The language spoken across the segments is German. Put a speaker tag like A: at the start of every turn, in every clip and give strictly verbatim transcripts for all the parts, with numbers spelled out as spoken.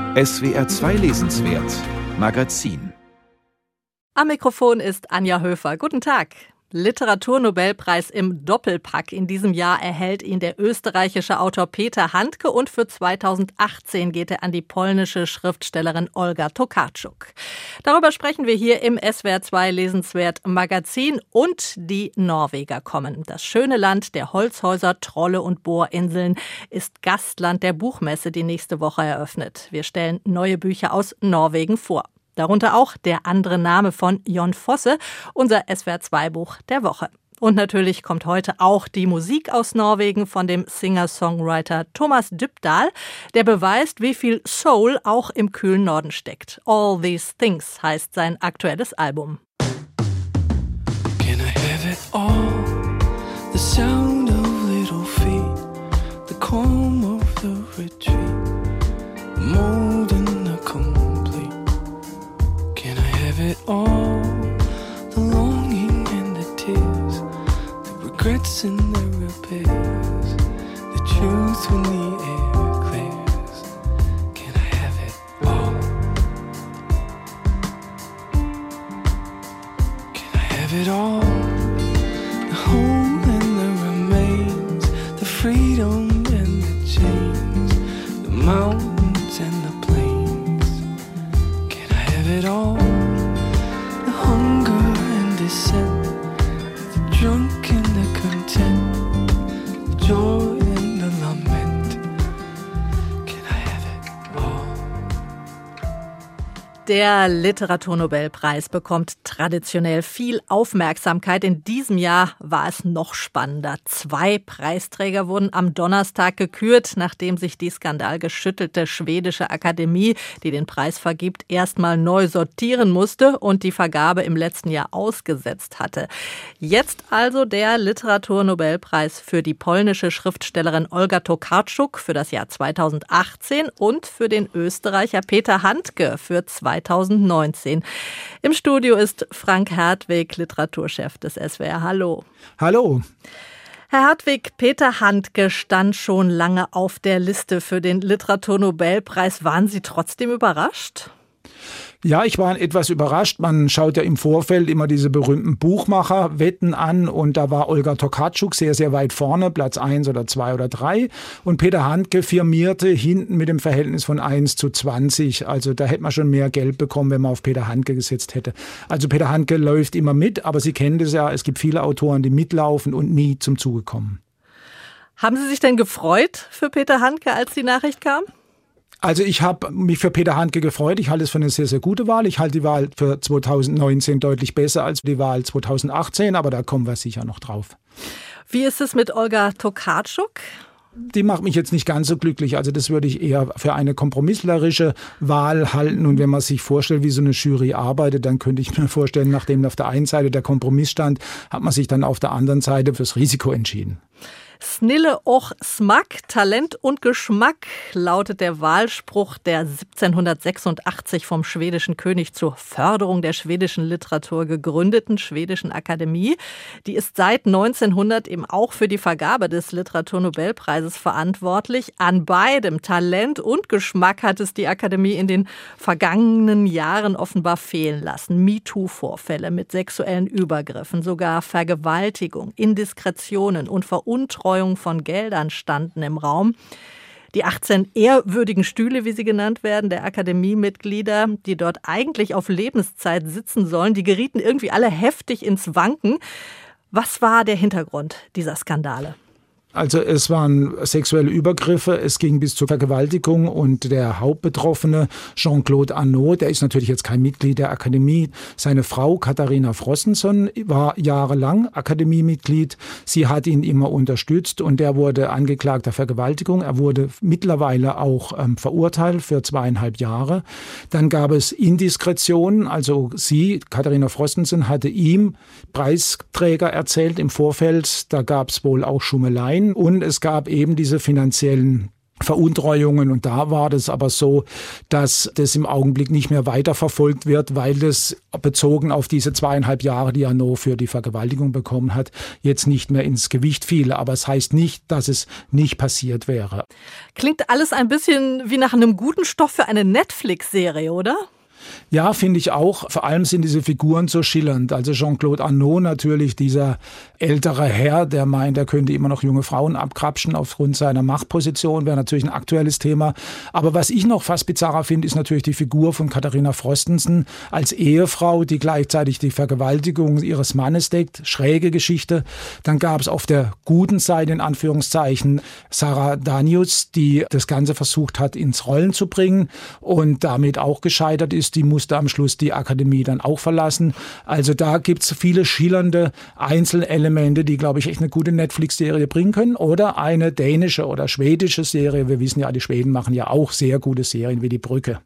A: S W R zwei Lesenswert Magazin.
B: Am Mikrofon ist Anja Höfer. Guten Tag. Literaturnobelpreis im Doppelpack. In diesem Jahr erhält ihn der österreichische Autor Peter Handke und für zweitausendachtzehn geht er an die polnische Schriftstellerin Olga Tokarczuk. Darüber sprechen wir hier im S W R zwei Lesenswert Magazin. Und die Norweger kommen. Das schöne Land der Holzhäuser, Trolle und Bohrinseln ist Gastland der Buchmesse, die nächste Woche eröffnet. Wir stellen neue Bücher aus Norwegen vor. Darunter auch Der andere Name von Jon Fosse, unser S W R zwei Buch der Woche. Und natürlich kommt heute auch die Musik aus Norwegen von dem Singer-Songwriter Thomas Dybdahl, der beweist, wie viel Soul auch im kühlen Norden steckt. All These Things heißt sein aktuelles Album.
C: Can I have it all? The sound of little feet, the calm of the retreat, the mold and the complete. It all, the longing and the tears, the regrets and the repairs, the truth when the air clears. Can I have it all? Can I have it all? The whole and the remains, the freedom and the chains, the mountains and the plains. Can I have it all? The drunk and the content, the joy and the lament. Can I have it all?
B: Der Literaturnobelpreis bekommt traditionell viel Aufmerksamkeit. In diesem Jahr war es noch spannender. Zwei Preisträger wurden am Donnerstag gekürt, nachdem sich die skandalgeschüttelte schwedische Akademie, die den Preis vergibt, erstmal neu sortieren musste und die Vergabe im letzten Jahr ausgesetzt hatte. Jetzt also der Literaturnobelpreis für die polnische Schriftstellerin Olga Tokarczuk für das Jahr zweitausendachtzehn und für den Österreicher Peter Handke für zweitausendneunzehn. Im Studio ist Frank Hertwig, Literaturchef des S W R. Hallo.
D: Hallo.
B: Herr Hertwig, Peter Handke stand schon lange auf der Liste für den Literaturnobelpreis. Waren Sie trotzdem überrascht?
D: Ja, ich war etwas überrascht. Man schaut ja im Vorfeld immer diese berühmten Buchmacherwetten an und da war Olga Tokarczuk sehr, sehr weit vorne, Platz eins oder zwei oder drei. Und Peter Handke firmierte hinten mit dem Verhältnis von eins zu zwanzig. Also da hätte man schon mehr Geld bekommen, wenn man auf Peter Handke gesetzt hätte. Also Peter Handke läuft immer mit, aber Sie kennen das ja, es gibt viele Autoren, die mitlaufen und nie zum Zuge kommen.
B: Haben Sie sich denn gefreut für Peter Handke, als die Nachricht kam?
D: Also ich habe mich für Peter Handke gefreut. Ich halte es für eine sehr, sehr gute Wahl. Ich halte die Wahl für zweitausendneunzehn deutlich besser als die Wahl zweitausendachtzehn, aber da kommen wir sicher noch drauf.
B: Wie ist es mit Olga Tokarczuk?
D: Die macht mich jetzt nicht ganz so glücklich. Also das würde ich eher für eine kompromisslerische Wahl halten. Und wenn man sich vorstellt, wie so eine Jury arbeitet, dann könnte ich mir vorstellen, nachdem auf der einen Seite der Kompromiss stand, hat man sich dann auf der anderen Seite fürs Risiko entschieden.
B: Snille och smack, Talent und Geschmack lautet der Wahlspruch der siebzehnhundertsechsundachtzig vom schwedischen König zur Förderung der schwedischen Literatur gegründeten Schwedischen Akademie. Die ist seit neunzehnhundert eben auch für die Vergabe des Literaturnobelpreises verantwortlich. An beidem, Talent und Geschmack, hat es die Akademie in den vergangenen Jahren offenbar fehlen lassen. MeToo-Vorfälle mit sexuellen Übergriffen, sogar Vergewaltigung, Indiskretionen und Veruntreuung von Geldern standen im Raum. Die achtzehn ehrwürdigen Stühle, wie sie genannt werden, der Akademiemitglieder, die dort eigentlich auf Lebenszeit sitzen sollen, die gerieten irgendwie alle heftig ins Wanken. Was war der Hintergrund dieser Skandale?
D: Also es waren sexuelle Übergriffe, es ging bis zur Vergewaltigung und der Hauptbetroffene Jean-Claude Arnault, der ist natürlich jetzt kein Mitglied der Akademie. Seine Frau Katharina Frostenson war jahrelang Akademiemitglied. Sie hat ihn immer unterstützt und der wurde angeklagt der Vergewaltigung. Er wurde mittlerweile auch ähm, verurteilt für zweieinhalb Jahre. Dann gab es Indiskretionen, also sie, Katharina Frostenson, hatte ihm Preisträger erzählt im Vorfeld. Da gab es wohl auch Schummeleien. Und es gab eben diese finanziellen Veruntreuungen. Und da war das aber so, dass das im Augenblick nicht mehr weiterverfolgt wird, weil das bezogen auf diese zweieinhalb Jahre, die Arnault für die Vergewaltigung bekommen hat, jetzt nicht mehr ins Gewicht fiel. Aber es heißt nicht, dass es nicht passiert wäre.
B: Klingt alles ein bisschen wie nach einem guten Stoff für eine Netflix-Serie, oder?
D: Ja, finde ich auch. Vor allem sind diese Figuren so schillernd. Also Jean-Claude Arnault natürlich, dieser ältere Herr, der meint, er könnte immer noch junge Frauen abkrapschen aufgrund seiner Machtposition, wäre natürlich ein aktuelles Thema. Aber was ich noch fast bizarrer finde, ist natürlich die Figur von Katharina Frostenson als Ehefrau, die gleichzeitig die Vergewaltigung ihres Mannes deckt. Schräge Geschichte. Dann gab es auf der guten Seite, in Anführungszeichen, Sarah Danius, die das Ganze versucht hat, ins Rollen zu bringen und damit auch gescheitert ist. Die musste am Schluss die Akademie dann auch verlassen. Also da gibt es viele schillernde Einzelelemente, die, glaube ich, echt eine gute Netflix-Serie bringen können. Oder eine dänische oder schwedische Serie. Wir wissen ja, die Schweden machen ja auch sehr gute Serien wie Die Brücke.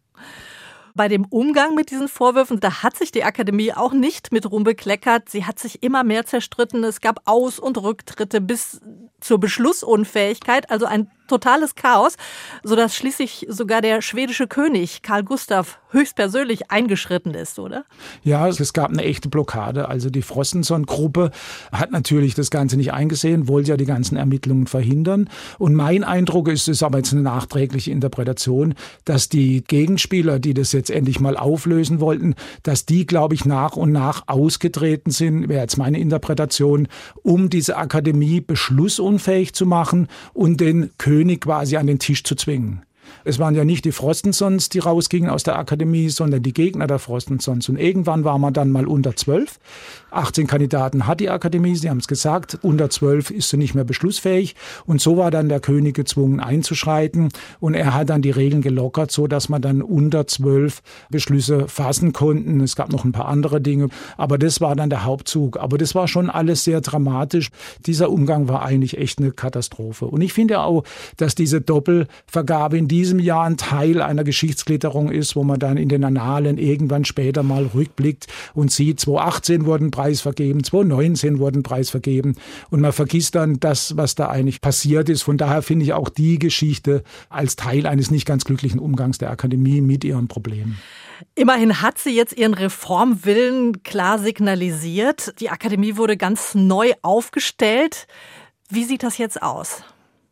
B: Bei dem Umgang mit diesen Vorwürfen, da hat sich die Akademie auch nicht mit Ruhm bekleckert. Sie hat sich immer mehr zerstritten. Es gab Aus- und Rücktritte bis zur Beschlussunfähigkeit, also ein totales Chaos, sodass schließlich sogar der schwedische König Carl Gustaf höchstpersönlich eingeschritten ist, oder?
D: Ja, es gab eine echte Blockade. Also die Frostenson-Gruppe hat natürlich das Ganze nicht eingesehen, wollte ja die ganzen Ermittlungen verhindern. Und mein Eindruck ist, es ist aber jetzt eine nachträgliche Interpretation, dass die Gegenspieler, die das jetzt endlich mal auflösen wollten, dass die, glaube ich, nach und nach ausgetreten sind, wäre jetzt meine Interpretation, um diese Akademie beschlussunfähig zu machen und den König quasi an den Tisch zu zwingen. Es waren ja nicht die Frostensons, die rausgingen aus der Akademie, sondern die Gegner der Frostensons. Und irgendwann war man dann mal unter zwölf. achtzehn Kandidaten hat die Akademie, Sie haben es gesagt. Unter zwölf ist sie nicht mehr beschlussfähig. Und so war dann der König gezwungen einzuschreiten. Und er hat dann die Regeln gelockert, so dass man dann unter zwölf Beschlüsse fassen konnten. Es gab noch ein paar andere Dinge. Aber das war dann der Hauptzug. Aber das war schon alles sehr dramatisch. Dieser Umgang war eigentlich echt eine Katastrophe. Und ich finde auch, dass diese Doppelvergabe in diesem Jahr ein Teil einer Geschichtsklitterung ist, wo man dann in den Annalen irgendwann später mal rückblickt und sieht, zweitausendachtzehn wurden Preis vergeben, zweitausendneunzehn wurden Preis vergeben und man vergisst dann das, was da eigentlich passiert ist. Von daher finde ich auch die Geschichte als Teil eines nicht ganz glücklichen Umgangs der Akademie mit ihren Problemen.
B: Immerhin hat sie jetzt ihren Reformwillen klar signalisiert. Die Akademie wurde ganz neu aufgestellt. Wie sieht das jetzt aus?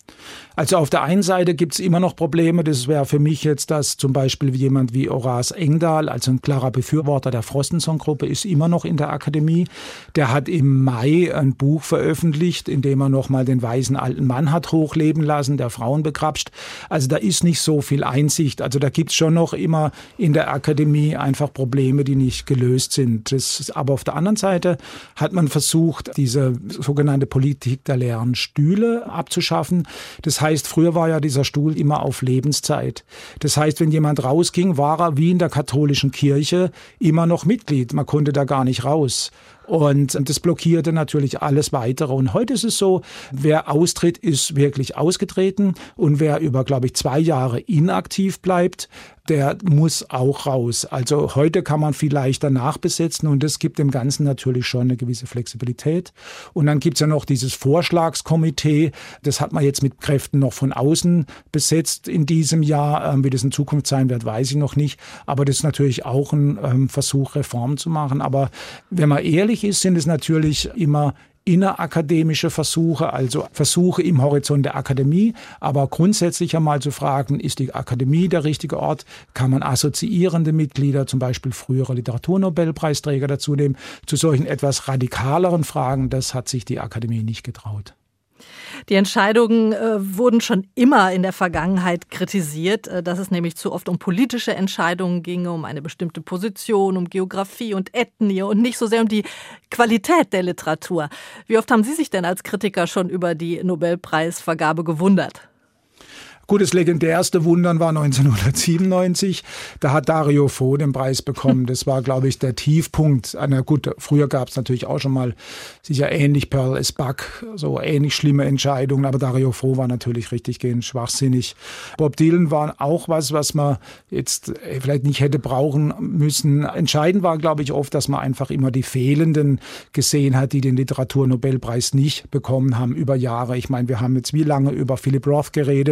D: Also auf der einen Seite gibt es immer noch Probleme. Das wäre für mich jetzt, dass zum Beispiel jemand wie Horace Engdahl, also ein klarer Befürworter der Frostenson-Gruppe, ist immer noch in der Akademie. Der hat im Mai ein Buch veröffentlicht, in dem er nochmal den weisen alten Mann hat hochleben lassen, der Frauen begrapscht. Also da ist nicht so viel Einsicht. Also da gibt es schon noch immer in der Akademie einfach Probleme, die nicht gelöst sind. Das, aber auf der anderen Seite hat man versucht, diese sogenannte Politik der leeren Stühle abzuschaffen. Das heißt, früher war ja dieser Stuhl immer auf Lebenszeit. Das heißt, wenn jemand rausging, war er wie in der katholischen Kirche immer noch Mitglied. Man konnte da gar nicht raus. Und das blockierte natürlich alles Weitere. Und heute ist es so, wer austritt, ist wirklich ausgetreten. Und wer über, glaube ich, zwei Jahre inaktiv bleibt, der muss auch raus. Also heute kann man viel leichter nachbesetzen und das gibt dem Ganzen natürlich schon eine gewisse Flexibilität. Und dann gibt es ja noch dieses Vorschlagskomitee. Das hat man jetzt mit Kräften noch von außen besetzt in diesem Jahr. Wie das in Zukunft sein wird, weiß ich noch nicht. Aber das ist natürlich auch ein Versuch, Reformen zu machen. Aber wenn man ehrlich ist, sind es natürlich immer innerakademische Versuche, also Versuche im Horizont der Akademie, aber grundsätzlich einmal zu fragen, ist die Akademie der richtige Ort? Kann man assoziierende Mitglieder, zum Beispiel frühere Literaturnobelpreisträger dazu nehmen? Zu solchen etwas radikaleren Fragen, das hat sich die Akademie nicht getraut.
B: Die Entscheidungen äh, wurden schon immer in der Vergangenheit kritisiert, äh, dass es nämlich zu oft um politische Entscheidungen ginge, um eine bestimmte Position, um Geografie und Ethnie und nicht so sehr um die Qualität der Literatur. Wie oft haben Sie sich denn als Kritiker schon über die Nobelpreisvergabe gewundert?
D: Gut, das legendärste Wundern war neunzehnhundertsiebenundneunzig. Da hat Dario Fo den Preis bekommen. Das war, glaube ich, der Tiefpunkt. Na gut, früher gab es natürlich auch schon mal sicher ähnlich Pearl S. Buck, so ähnlich schlimme Entscheidungen. Aber Dario Fo war natürlich richtig gehend schwachsinnig. Bob Dylan war auch was, was man jetzt vielleicht nicht hätte brauchen müssen. Entscheidend war, glaube ich, oft, dass man einfach immer die Fehlenden gesehen hat, die den Literaturnobelpreis nicht bekommen haben über Jahre. Ich meine, wir haben jetzt wie lange über Philip Roth geredet.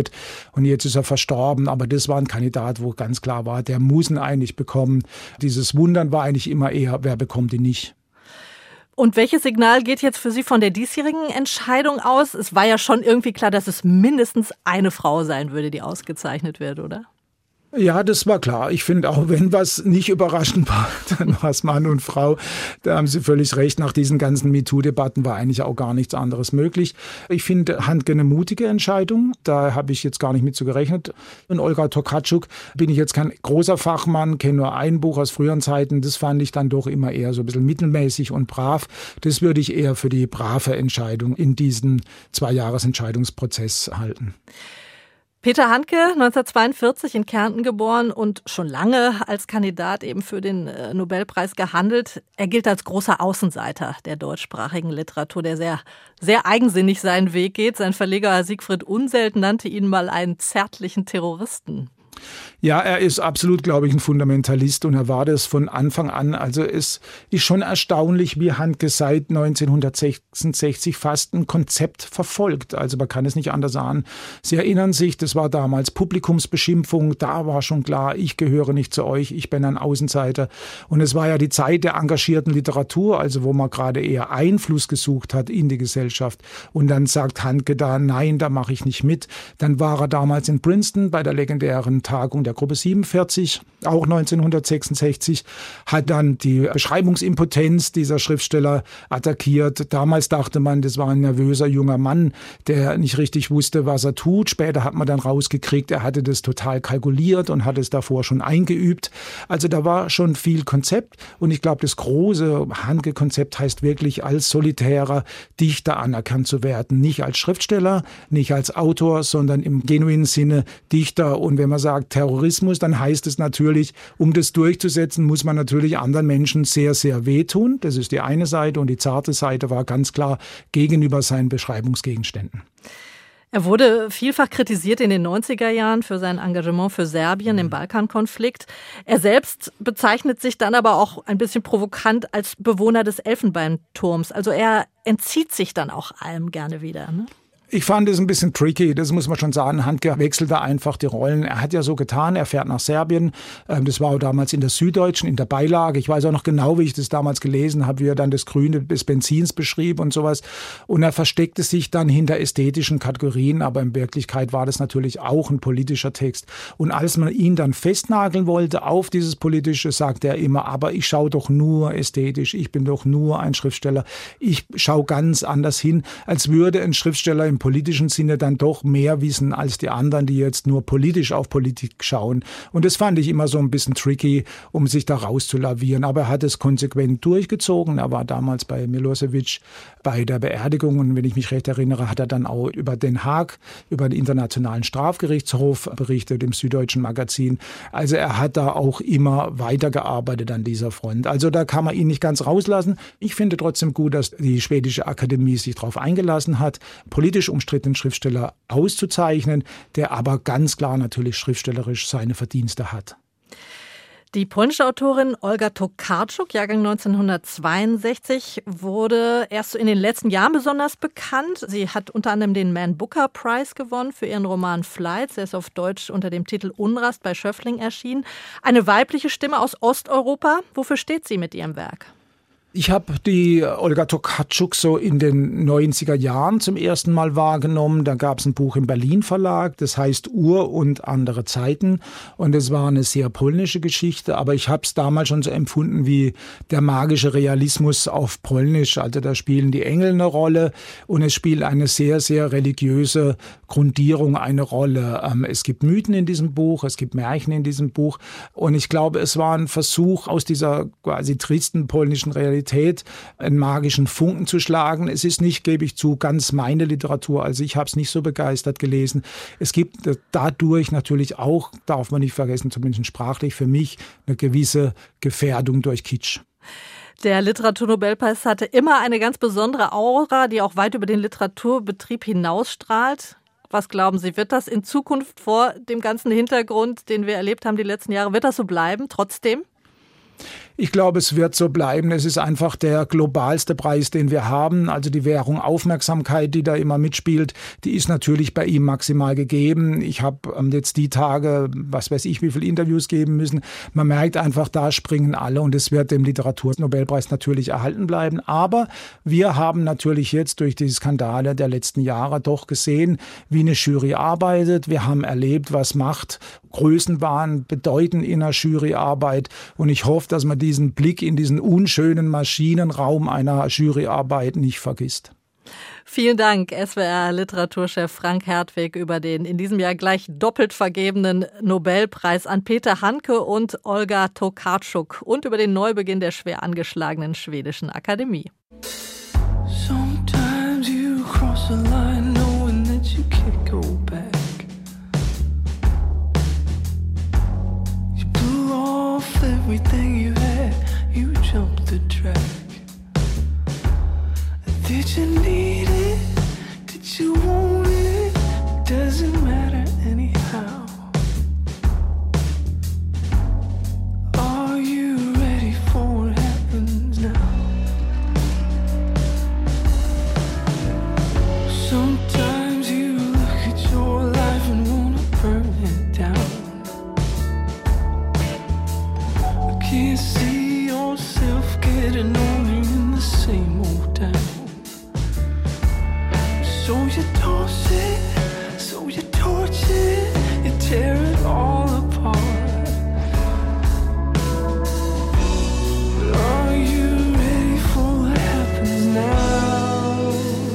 D: und jetzt ist er verstorben. Aber das war ein Kandidat, wo ganz klar war, der muss ihn eigentlich bekommen. Dieses Wundern war eigentlich immer eher, wer bekommt ihn nicht.
B: Und welches Signal geht jetzt für Sie von der diesjährigen Entscheidung aus? Es war ja schon irgendwie klar, dass es mindestens eine Frau sein würde, die ausgezeichnet wird, oder?
D: Ja, das war klar. Ich finde, auch wenn was nicht überraschend war, dann war es Mann und Frau. Da haben Sie völlig recht. Nach diesen ganzen MeToo-Debatten war eigentlich auch gar nichts anderes möglich. Ich finde Handke eine mutige Entscheidung. Da habe ich jetzt gar nicht mit zu gerechnet. Und Olga Tokarczuk bin ich jetzt kein großer Fachmann, kenne nur ein Buch aus früheren Zeiten. Das fand ich dann doch immer eher so ein bisschen mittelmäßig und brav. Das würde ich eher für die brave Entscheidung in diesem Zwei-Jahres-Entscheidungsprozess halten.
B: Peter Handke, neunzehnhundertzweiundvierzig in Kärnten geboren und schon lange als Kandidat eben für den Nobelpreis gehandelt. Er gilt als großer Außenseiter der deutschsprachigen Literatur, der sehr, sehr eigensinnig seinen Weg geht. Sein Verleger Siegfried Unseld nannte ihn mal einen zärtlichen Terroristen.
D: Ja, er ist absolut, glaube ich, ein Fundamentalist und er war das von Anfang an. Also es ist schon erstaunlich, wie Handke seit neunzehnhundertsechsundsechzig fast ein Konzept verfolgt. Also man kann es nicht anders sagen. Sie erinnern sich, das war damals Publikumsbeschimpfung. Da war schon klar, ich gehöre nicht zu euch, ich bin ein Außenseiter. Und es war ja die Zeit der engagierten Literatur, also wo man gerade eher Einfluss gesucht hat in die Gesellschaft. Und dann sagt Handke da, nein, da mache ich nicht mit. Dann war er damals in Princeton bei der legendären Tagung der Gruppe siebenundvierzig, auch neunzehnhundertsechsundsechzig, hat dann die Beschreibungsimpotenz dieser Schriftsteller attackiert. Damals dachte man, das war ein nervöser junger Mann, der nicht richtig wusste, was er tut. Später hat man dann rausgekriegt, er hatte das total kalkuliert und hat es davor schon eingeübt. Also da war schon viel Konzept und ich glaube, das große Handke-Konzept heißt wirklich, als solitärer Dichter anerkannt zu werden. Nicht als Schriftsteller, nicht als Autor, sondern im genuinen Sinne Dichter. Und wenn man sagt Terrorismus, dann heißt es natürlich, um das durchzusetzen, muss man natürlich anderen Menschen sehr, sehr wehtun. Das ist die eine Seite und die zarte Seite war ganz klar gegenüber seinen Beschreibungsgegenständen.
B: Er wurde vielfach kritisiert in den neunziger Jahren für sein Engagement für Serbien im Balkankonflikt. Er selbst bezeichnet sich dann aber auch ein bisschen provokant als Bewohner des Elfenbeinturms. Also er entzieht sich dann auch allem gerne wieder, ne?
D: Ich fand es ein bisschen tricky, das muss man schon sagen. Handke wechselte einfach die Rollen. Er hat ja so getan, er fährt nach Serbien. Das war auch damals in der Süddeutschen, in der Beilage. Ich weiß auch noch genau, wie ich das damals gelesen habe, wie er dann das Grüne des Benzins beschrieb und sowas. Und er versteckte sich dann hinter ästhetischen Kategorien, aber in Wirklichkeit war das natürlich auch ein politischer Text. Und als man ihn dann festnageln wollte auf dieses Politische, sagte er immer, aber ich schaue doch nur ästhetisch, ich bin doch nur ein Schriftsteller. Ich schaue ganz anders hin, als würde ein Schriftsteller im politischen Sinne dann doch mehr wissen als die anderen, die jetzt nur politisch auf Politik schauen. Und das fand ich immer so ein bisschen tricky, um sich da rauszulavieren. Aber er hat es konsequent durchgezogen. Er war damals bei Milosevic bei der Beerdigung und wenn ich mich recht erinnere, hat er dann auch über Den Haag, über den Internationalen Strafgerichtshof berichtet im Süddeutschen Magazin. Also er hat da auch immer weitergearbeitet an dieser Front. Also da kann man ihn nicht ganz rauslassen. Ich finde trotzdem gut, dass die Schwedische Akademie sich darauf eingelassen hat, politisch umstrittenen Schriftsteller auszuzeichnen, der aber ganz klar natürlich schriftstellerisch seine Verdienste hat.
B: Die polnische Autorin Olga Tokarczuk, Jahrgang neunzehnhundertzweiundsechzig, wurde erst in den letzten Jahren besonders bekannt. Sie hat unter anderem den Man Booker Prize gewonnen für ihren Roman Flights. Er ist auf Deutsch unter dem Titel Unrast bei Schöffling erschienen. Eine weibliche Stimme aus Osteuropa. Wofür steht sie mit ihrem Werk?
D: Ich habe die Olga Tokarczuk so in den neunziger Jahren zum ersten Mal wahrgenommen. Da gab es ein Buch im Berlin Verlag, das heißt Ur und andere Zeiten. Und es war eine sehr polnische Geschichte, aber ich habe es damals schon so empfunden wie der magische Realismus auf Polnisch. Also da spielen die Engel eine Rolle und es spielt eine sehr, sehr religiöse Grundierung eine Rolle. Es gibt Mythen in diesem Buch, es gibt Märchen in diesem Buch. Und ich glaube, es war ein Versuch aus dieser quasi tristen polnischen Realität einen magischen Funken zu schlagen. Es ist nicht, gebe ich zu, ganz meine Literatur. Also ich habe es nicht so begeistert gelesen. Es gibt dadurch natürlich auch, darf man nicht vergessen, zumindest sprachlich für mich, eine gewisse Gefährdung durch Kitsch.
B: Der Literaturnobelpreis hatte immer eine ganz besondere Aura, die auch weit über den Literaturbetrieb hinausstrahlt. Was glauben Sie, wird das in Zukunft vor dem ganzen Hintergrund, den wir erlebt haben die letzten Jahre, wird das so bleiben, trotzdem?
D: Ich glaube, es wird so bleiben. Es ist einfach der globalste Preis, den wir haben. Also die Währung Aufmerksamkeit, die da immer mitspielt, die ist natürlich bei ihm maximal gegeben. Ich habe jetzt die Tage, was weiß ich, wie viele Interviews geben müssen. Man merkt einfach, da springen alle und es wird dem Literaturnobelpreis natürlich erhalten bleiben. Aber wir haben natürlich jetzt durch die Skandale der letzten Jahre doch gesehen, wie eine Jury arbeitet. Wir haben erlebt, was Macht, Größenwahn bedeuten in einer Juryarbeit. Und ich hoffe, dass man diesen Blick in diesen unschönen Maschinenraum einer Juryarbeit nicht vergisst.
B: Vielen Dank, S W R-Literaturchef Frank Hertwig, über den in diesem Jahr gleich doppelt vergebenen Nobelpreis an Peter Handke und Olga Tokarczuk und über den Neubeginn der schwer angeschlagenen schwedischen Akademie.
C: Sometimes you cross a line knowing that you can't go back. You blew off everything you had, you jumped the track. Did you need it? Did you want it? Doesn't matter anyhow. Are you ready for what happens now? Sometimes you look at your life and wanna burn it down. I can't see yourself getting older in the same old town. So you toss it, so you torch it, you tear it all apart. But are you ready for what happens now?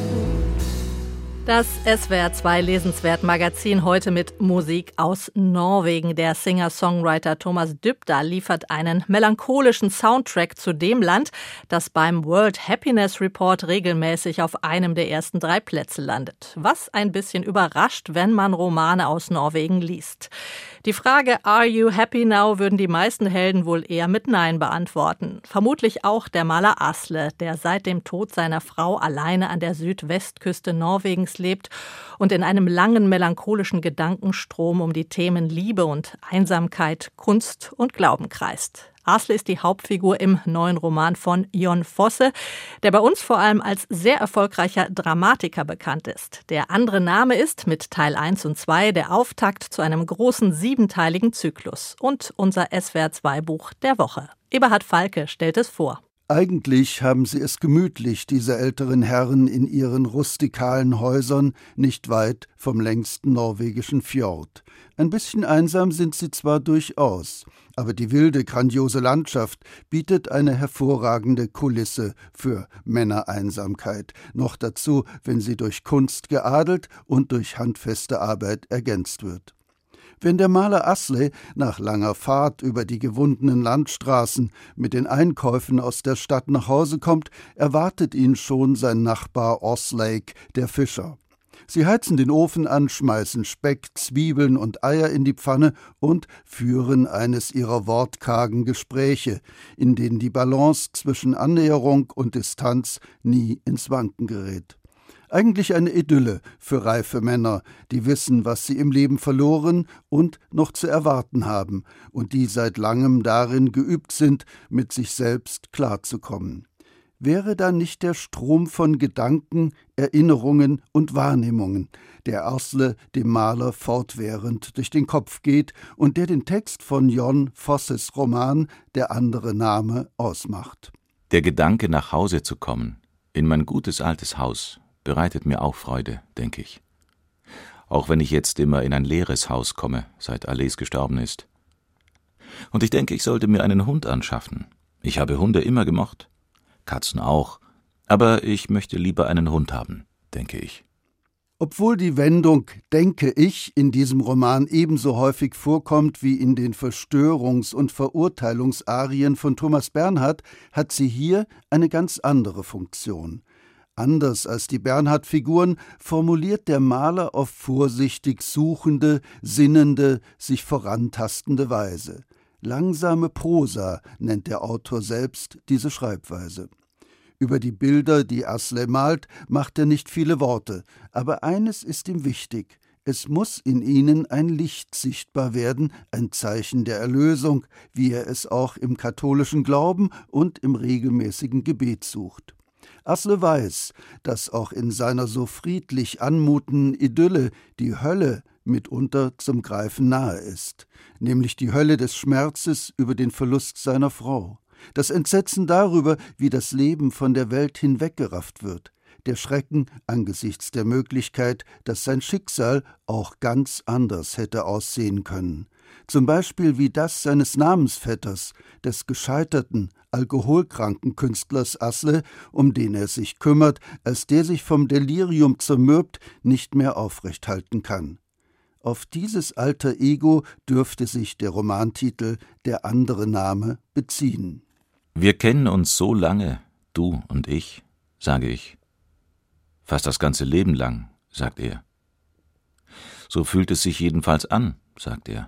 B: Das S W R zwei Lesenswert-Magazin heute mit Musik aus Norwegen. Der Singer-Songwriter Thomas Dybdahl liefert einen melancholischen Soundtrack zu dem Land, das beim World Happiness Report regelmäßig auf einem der ersten drei Plätze landet. Was ein bisschen überrascht, wenn man Romane aus Norwegen liest. Die Frage Are you happy now würden die meisten Helden wohl eher mit Nein beantworten. Vermutlich auch der Maler Asle, der seit dem Tod seiner Frau alleine an der Südwestküste Norwegens lebt und in einem langen melancholischen Gedankenstrom um die Themen Liebe und Einsamkeit, Kunst und Glauben kreist. Asle ist die Hauptfigur im neuen Roman von Jon Fosse, der bei uns vor allem als sehr erfolgreicher Dramatiker bekannt ist. Der andere Name ist mit Teil eins und zwei der Auftakt zu einem großen siebenteiligen Zyklus und unser S W R zwei Buch der Woche. Eberhard Falke stellt es vor.
E: Eigentlich haben sie es gemütlich, diese älteren Herren in ihren rustikalen Häusern, nicht weit vom längsten norwegischen Fjord. Ein bisschen einsam sind sie zwar durchaus, aber die wilde, grandiose Landschaft bietet eine hervorragende Kulisse für Männereinsamkeit. Noch dazu, wenn sie durch Kunst geadelt und durch handfeste Arbeit ergänzt wird. Wenn der Maler Asle nach langer Fahrt über die gewundenen Landstraßen mit den Einkäufen aus der Stadt nach Hause kommt, erwartet ihn schon sein Nachbar Oslake, der Fischer. Sie heizen den Ofen an, schmeißen Speck, Zwiebeln und Eier in die Pfanne und führen eines ihrer wortkargen Gespräche, in denen die Balance zwischen Annäherung und Distanz nie ins Wanken gerät. Eigentlich eine Idylle für reife Männer, die wissen, was sie im Leben verloren und noch zu erwarten haben und die seit langem darin geübt sind, mit sich selbst klarzukommen. Wäre da nicht der Strom von Gedanken, Erinnerungen und Wahrnehmungen, der Asle dem Maler fortwährend durch den Kopf geht und der den Text von Jon Fosses Roman Der andere Name ausmacht?
A: Der Gedanke, nach Hause zu kommen, in mein gutes altes Haus, bereitet mir auch Freude, denke ich. Auch wenn ich jetzt immer in ein leeres Haus komme, seit Ales gestorben ist. Und ich denke, ich sollte mir einen Hund anschaffen. Ich habe Hunde immer gemocht. Katzen auch. Aber ich möchte lieber einen Hund haben, denke ich.
E: Obwohl die Wendung »denke ich« in diesem Roman ebenso häufig vorkommt wie in den Verstörungs- und Verurteilungsarien von Thomas Bernhard, hat sie hier eine ganz andere Funktion. Anders als die Bernhard-Figuren formuliert der Maler auf vorsichtig suchende, sinnende, sich vorantastende Weise. Langsame Prosa nennt der Autor selbst diese Schreibweise. Über die Bilder, die Asle malt, macht er nicht viele Worte, aber eines ist ihm wichtig: Es muss in ihnen ein Licht sichtbar werden, ein Zeichen der Erlösung, wie er es auch im katholischen Glauben und im regelmäßigen Gebet sucht. Asle weiß, dass auch in seiner so friedlich anmutenden Idylle die Hölle mitunter zum Greifen nahe ist, nämlich die Hölle des Schmerzes über den Verlust seiner Frau, das Entsetzen darüber, wie das Leben von der Welt hinweggerafft wird, der Schrecken angesichts der Möglichkeit, dass sein Schicksal auch ganz anders hätte aussehen können. Zum Beispiel wie das seines Namensvetters, des gescheiterten, alkoholkranken Künstlers Asle, um den er sich kümmert, als der sich vom Delirium zermürbt, nicht mehr aufrecht halten kann. Auf dieses alter Ego dürfte sich der Romantitel Der andere Name beziehen.
A: Wir kennen uns so lange, du und ich, sage ich. Fast das ganze Leben lang, sagt er. So fühlt es sich jedenfalls an, sagt er.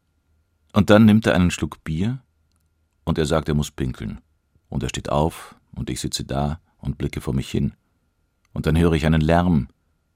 A: Und dann nimmt er einen Schluck Bier und er sagt, er muss pinkeln. Und er steht auf und ich sitze da und blicke vor mich hin. Und dann höre ich einen Lärm.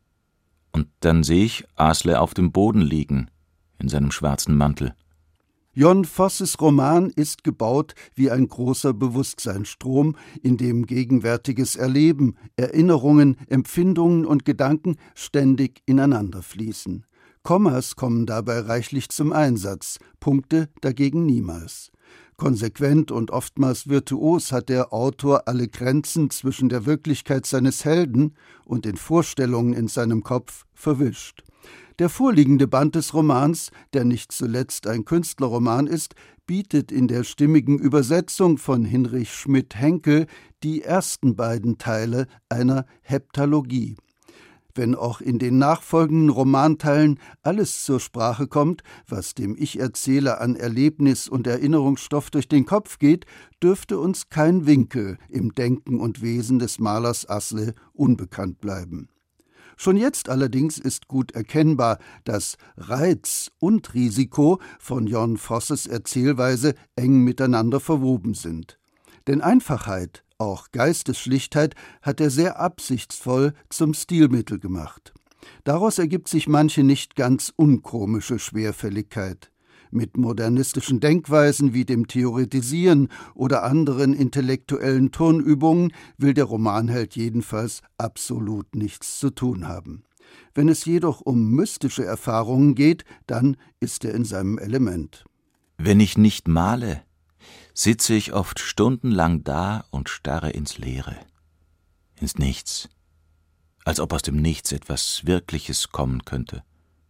A: Und dann sehe ich Asle auf dem Boden liegen, in seinem schwarzen Mantel.
E: Jon Fosses Roman ist gebaut wie ein großer Bewusstseinsstrom, in dem gegenwärtiges Erleben, Erinnerungen, Empfindungen und Gedanken ständig ineinander fließen. Kommas kommen dabei reichlich zum Einsatz, Punkte dagegen niemals. Konsequent und oftmals virtuos hat der Autor alle Grenzen zwischen der Wirklichkeit seines Helden und den Vorstellungen in seinem Kopf verwischt. Der vorliegende Band des Romans, der nicht zuletzt ein Künstlerroman ist, bietet in der stimmigen Übersetzung von Hinrich Schmidt-Henkel die ersten beiden Teile einer Heptalogie. Wenn auch in den nachfolgenden Romanteilen alles zur Sprache kommt, was dem Ich-Erzähler an Erlebnis und Erinnerungsstoff durch den Kopf geht, dürfte uns kein Winkel im Denken und Wesen des Malers Asle unbekannt bleiben. Schon jetzt allerdings ist gut erkennbar, dass Reiz und Risiko von Jon Fosses Erzählweise eng miteinander verwoben sind. Denn Einfachheit, auch Geistesschlichtheit, hat er sehr absichtsvoll zum Stilmittel gemacht. Daraus ergibt sich manche nicht ganz unkomische Schwerfälligkeit. Mit modernistischen Denkweisen wie dem Theoretisieren oder anderen intellektuellen Turnübungen will der Romanheld jedenfalls absolut nichts zu tun haben. Wenn es jedoch um mystische Erfahrungen geht, dann ist er in seinem Element.
A: Wenn ich nicht male, sitze ich oft stundenlang da und starre ins Leere, ins Nichts, als ob aus dem Nichts etwas Wirkliches kommen könnte.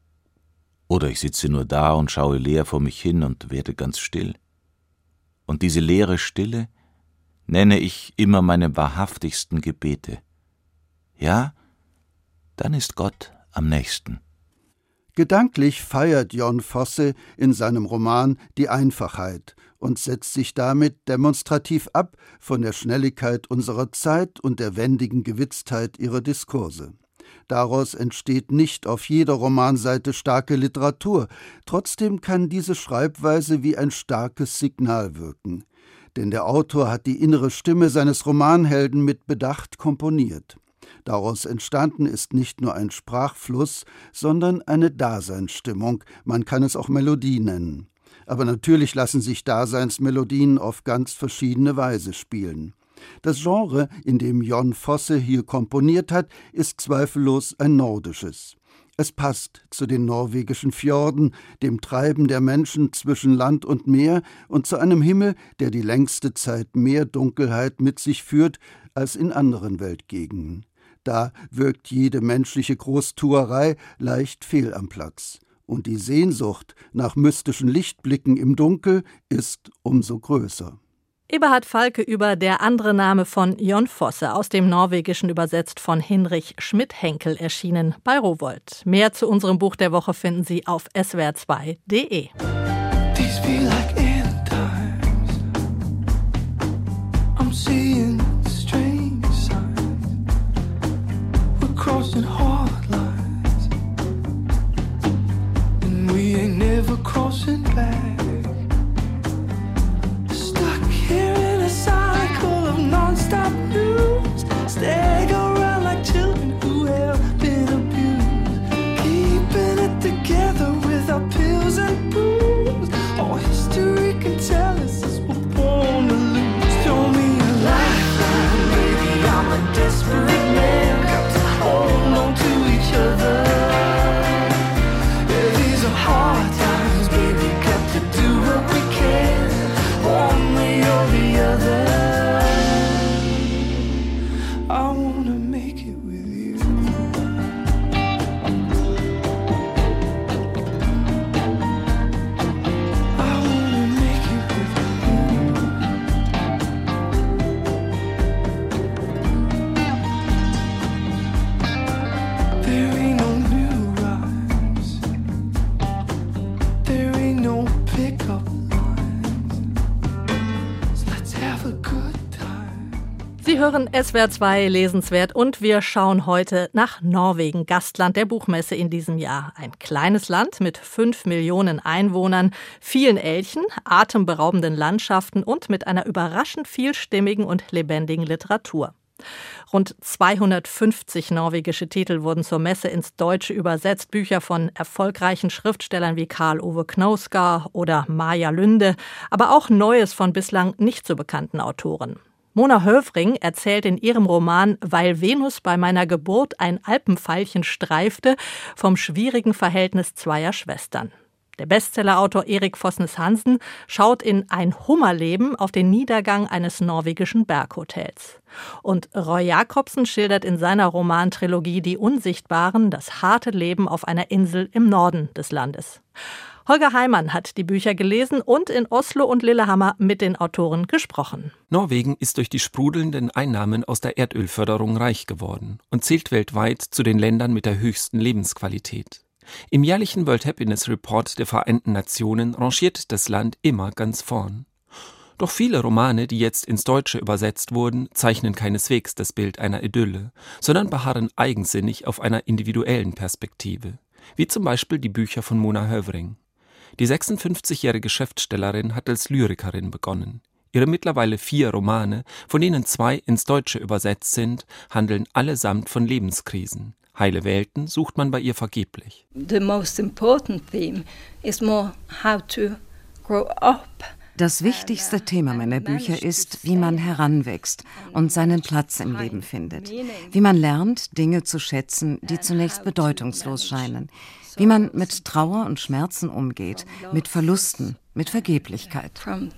A: Oder ich sitze nur da und schaue leer vor mich hin und werde ganz still. Und diese leere Stille nenne ich immer meine wahrhaftigsten Gebete. Ja, dann ist Gott am nächsten.
E: Gedanklich feiert Jon Fosse in seinem Roman die Einfachheit und setzt sich damit demonstrativ ab von der Schnelligkeit unserer Zeit und der wendigen Gewitztheit ihrer Diskurse. Daraus entsteht nicht auf jeder Romanseite starke Literatur, trotzdem kann diese Schreibweise wie ein starkes Signal wirken. Denn der Autor hat die innere Stimme seines Romanhelden mit Bedacht komponiert. Daraus entstanden ist nicht nur ein Sprachfluss, sondern eine Daseinsstimmung, man kann es auch Melodie nennen. Aber natürlich lassen sich Daseinsmelodien auf ganz verschiedene Weise spielen. Das Genre, in dem Jon Fosse hier komponiert hat, ist zweifellos ein nordisches. Es passt zu den norwegischen Fjorden, dem Treiben der Menschen zwischen Land und Meer und zu einem Himmel, der die längste Zeit mehr Dunkelheit mit sich führt als in anderen Weltgegenden. Da wirkt jede menschliche Großtuerei leicht fehl am Platz. Und die Sehnsucht nach mystischen Lichtblicken im Dunkel ist umso größer.
B: Eberhard Falke über Der andere Name von Jon Fosse, aus dem Norwegischen übersetzt von Hinrich Schmidt-Henkel, erschienen bei Rowohlt. Mehr zu unserem Buch der Woche finden Sie auf s w r zwei punkt d e.
C: These feel like end times. I'm seeing strange signs. We're crossing hard lines, and we ain't never crossing back. Non-stop news, stagger around like children who have been abused, keeping
B: hören S W R zwei Lesenswert und wir schauen heute nach Norwegen, Gastland der Buchmesse in diesem Jahr. Ein kleines Land mit fünf Millionen Einwohnern, vielen Elchen, atemberaubenden Landschaften und mit einer überraschend vielstimmigen und lebendigen Literatur. Rund zweihundertfünfzig norwegische Titel wurden zur Messe ins Deutsche übersetzt. Bücher von erfolgreichen Schriftstellern wie Karl Ove Knausgård oder Maja Lunde, aber auch Neues von bislang nicht so bekannten Autoren. Mona Hövring erzählt in ihrem Roman »Weil Venus bei meiner Geburt ein Alpenveilchen streifte« vom schwierigen Verhältnis zweier Schwestern. Der Bestsellerautor Erik Fosnes Hansen schaut in Ein Hummerleben auf den Niedergang eines norwegischen Berghotels. Und Roy Jacobsen schildert in seiner Romantrilogie Die Unsichtbaren das harte Leben auf einer Insel im Norden des Landes. Holger Heimann hat die Bücher gelesen und in Oslo und Lillehammer mit den Autoren gesprochen.
F: Norwegen ist durch die sprudelnden Einnahmen aus der Erdölförderung reich geworden und zählt weltweit zu den Ländern mit der höchsten Lebensqualität. Im jährlichen World Happiness Report der Vereinten Nationen rangiert das Land immer ganz vorn. Doch viele Romane, die jetzt ins Deutsche übersetzt wurden, zeichnen keineswegs das Bild einer Idylle, sondern beharren eigensinnig auf einer individuellen Perspektive, wie zum Beispiel die Bücher von Mona Hövring. Die sechsundfünfzigjährige Schriftstellerin hat als Lyrikerin begonnen. Ihre mittlerweile vier Romane, von denen zwei ins Deutsche übersetzt sind, handeln allesamt von Lebenskrisen. Heile Welten sucht man bei ihr vergeblich.
G: The most important theme is more how to grow up.
H: Das wichtigste Thema meiner Bücher ist, wie man heranwächst und seinen Platz im Leben findet. Wie man lernt, Dinge zu schätzen, die zunächst bedeutungslos scheinen. Wie man mit Trauer und Schmerzen umgeht, mit Verlusten, mit Vergeblichkeit.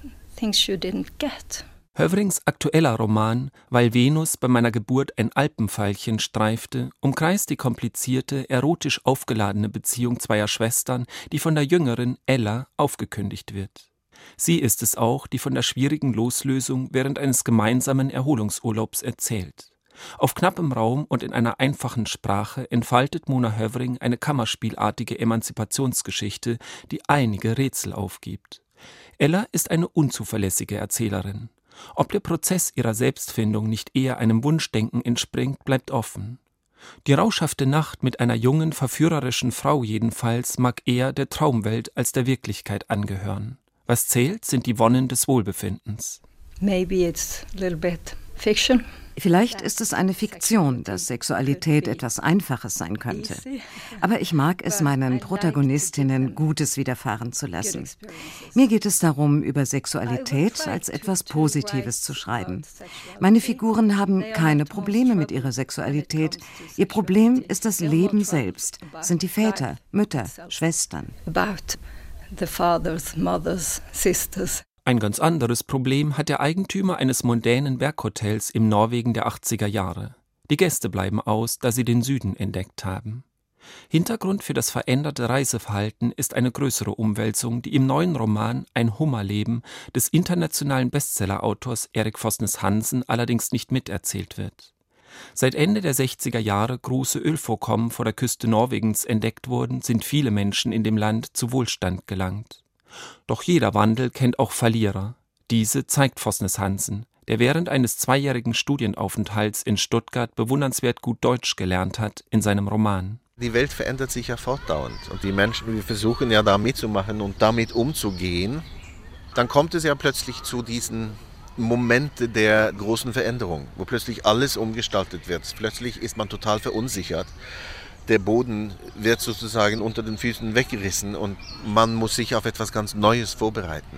F: Hövrings aktueller Roman »Weil Venus bei meiner Geburt ein Alpenveilchen streifte« umkreist die komplizierte, erotisch aufgeladene Beziehung zweier Schwestern, die von der jüngeren Ella aufgekündigt wird. Sie ist es auch, die von der schwierigen Loslösung während eines gemeinsamen Erholungsurlaubs erzählt. Auf knappem Raum und in einer einfachen Sprache entfaltet Mona Hövring eine kammerspielartige Emanzipationsgeschichte, die einige Rätsel aufgibt. Ella ist eine unzuverlässige Erzählerin. Ob der Prozess ihrer Selbstfindung nicht eher einem Wunschdenken entspringt, bleibt offen. Die rauschhafte Nacht mit einer jungen, verführerischen Frau jedenfalls mag eher der Traumwelt als der Wirklichkeit angehören. Was zählt, sind die Wonnen des Wohlbefindens.
G: Maybe it's a little bit fiction.
H: Vielleicht ist es eine Fiktion, dass Sexualität etwas Einfaches sein könnte. Aber ich mag es, meinen Protagonistinnen Gutes widerfahren zu lassen. Mir geht es darum, über Sexualität als etwas Positives zu schreiben. Meine Figuren haben keine Probleme mit ihrer Sexualität. Ihr Problem ist das Leben selbst, sind die Väter, Mütter, Schwestern.
G: About the fathers, mothers, sisters.
F: Ein ganz anderes Problem hat der Eigentümer eines mondänen Berghotels im Norwegen der achtziger Jahre. Die Gäste bleiben aus, da sie den Süden entdeckt haben. Hintergrund für das veränderte Reiseverhalten ist eine größere Umwälzung, die im neuen Roman Ein Hummerleben des internationalen Bestseller-Autors Erik Fosnes Hansen allerdings nicht miterzählt wird. Seit Ende der sechziger Jahre große Ölvorkommen vor der Küste Norwegens entdeckt wurden, sind viele Menschen in dem Land zu Wohlstand gelangt. Doch jeder Wandel kennt auch Verlierer. Diese zeigt Fosnes Hansen, der während eines zweijährigen Studienaufenthalts in Stuttgart bewundernswert gut Deutsch gelernt hat, in seinem Roman.
I: Die Welt verändert sich ja fortdauernd und die Menschen, wir versuchen ja da mitzumachen und damit umzugehen. Dann kommt es ja plötzlich zu diesen Momenten der großen Veränderung, wo plötzlich alles umgestaltet wird. Plötzlich ist man total verunsichert. Der Boden wird sozusagen unter den Füßen weggerissen und man muss sich auf etwas ganz Neues vorbereiten.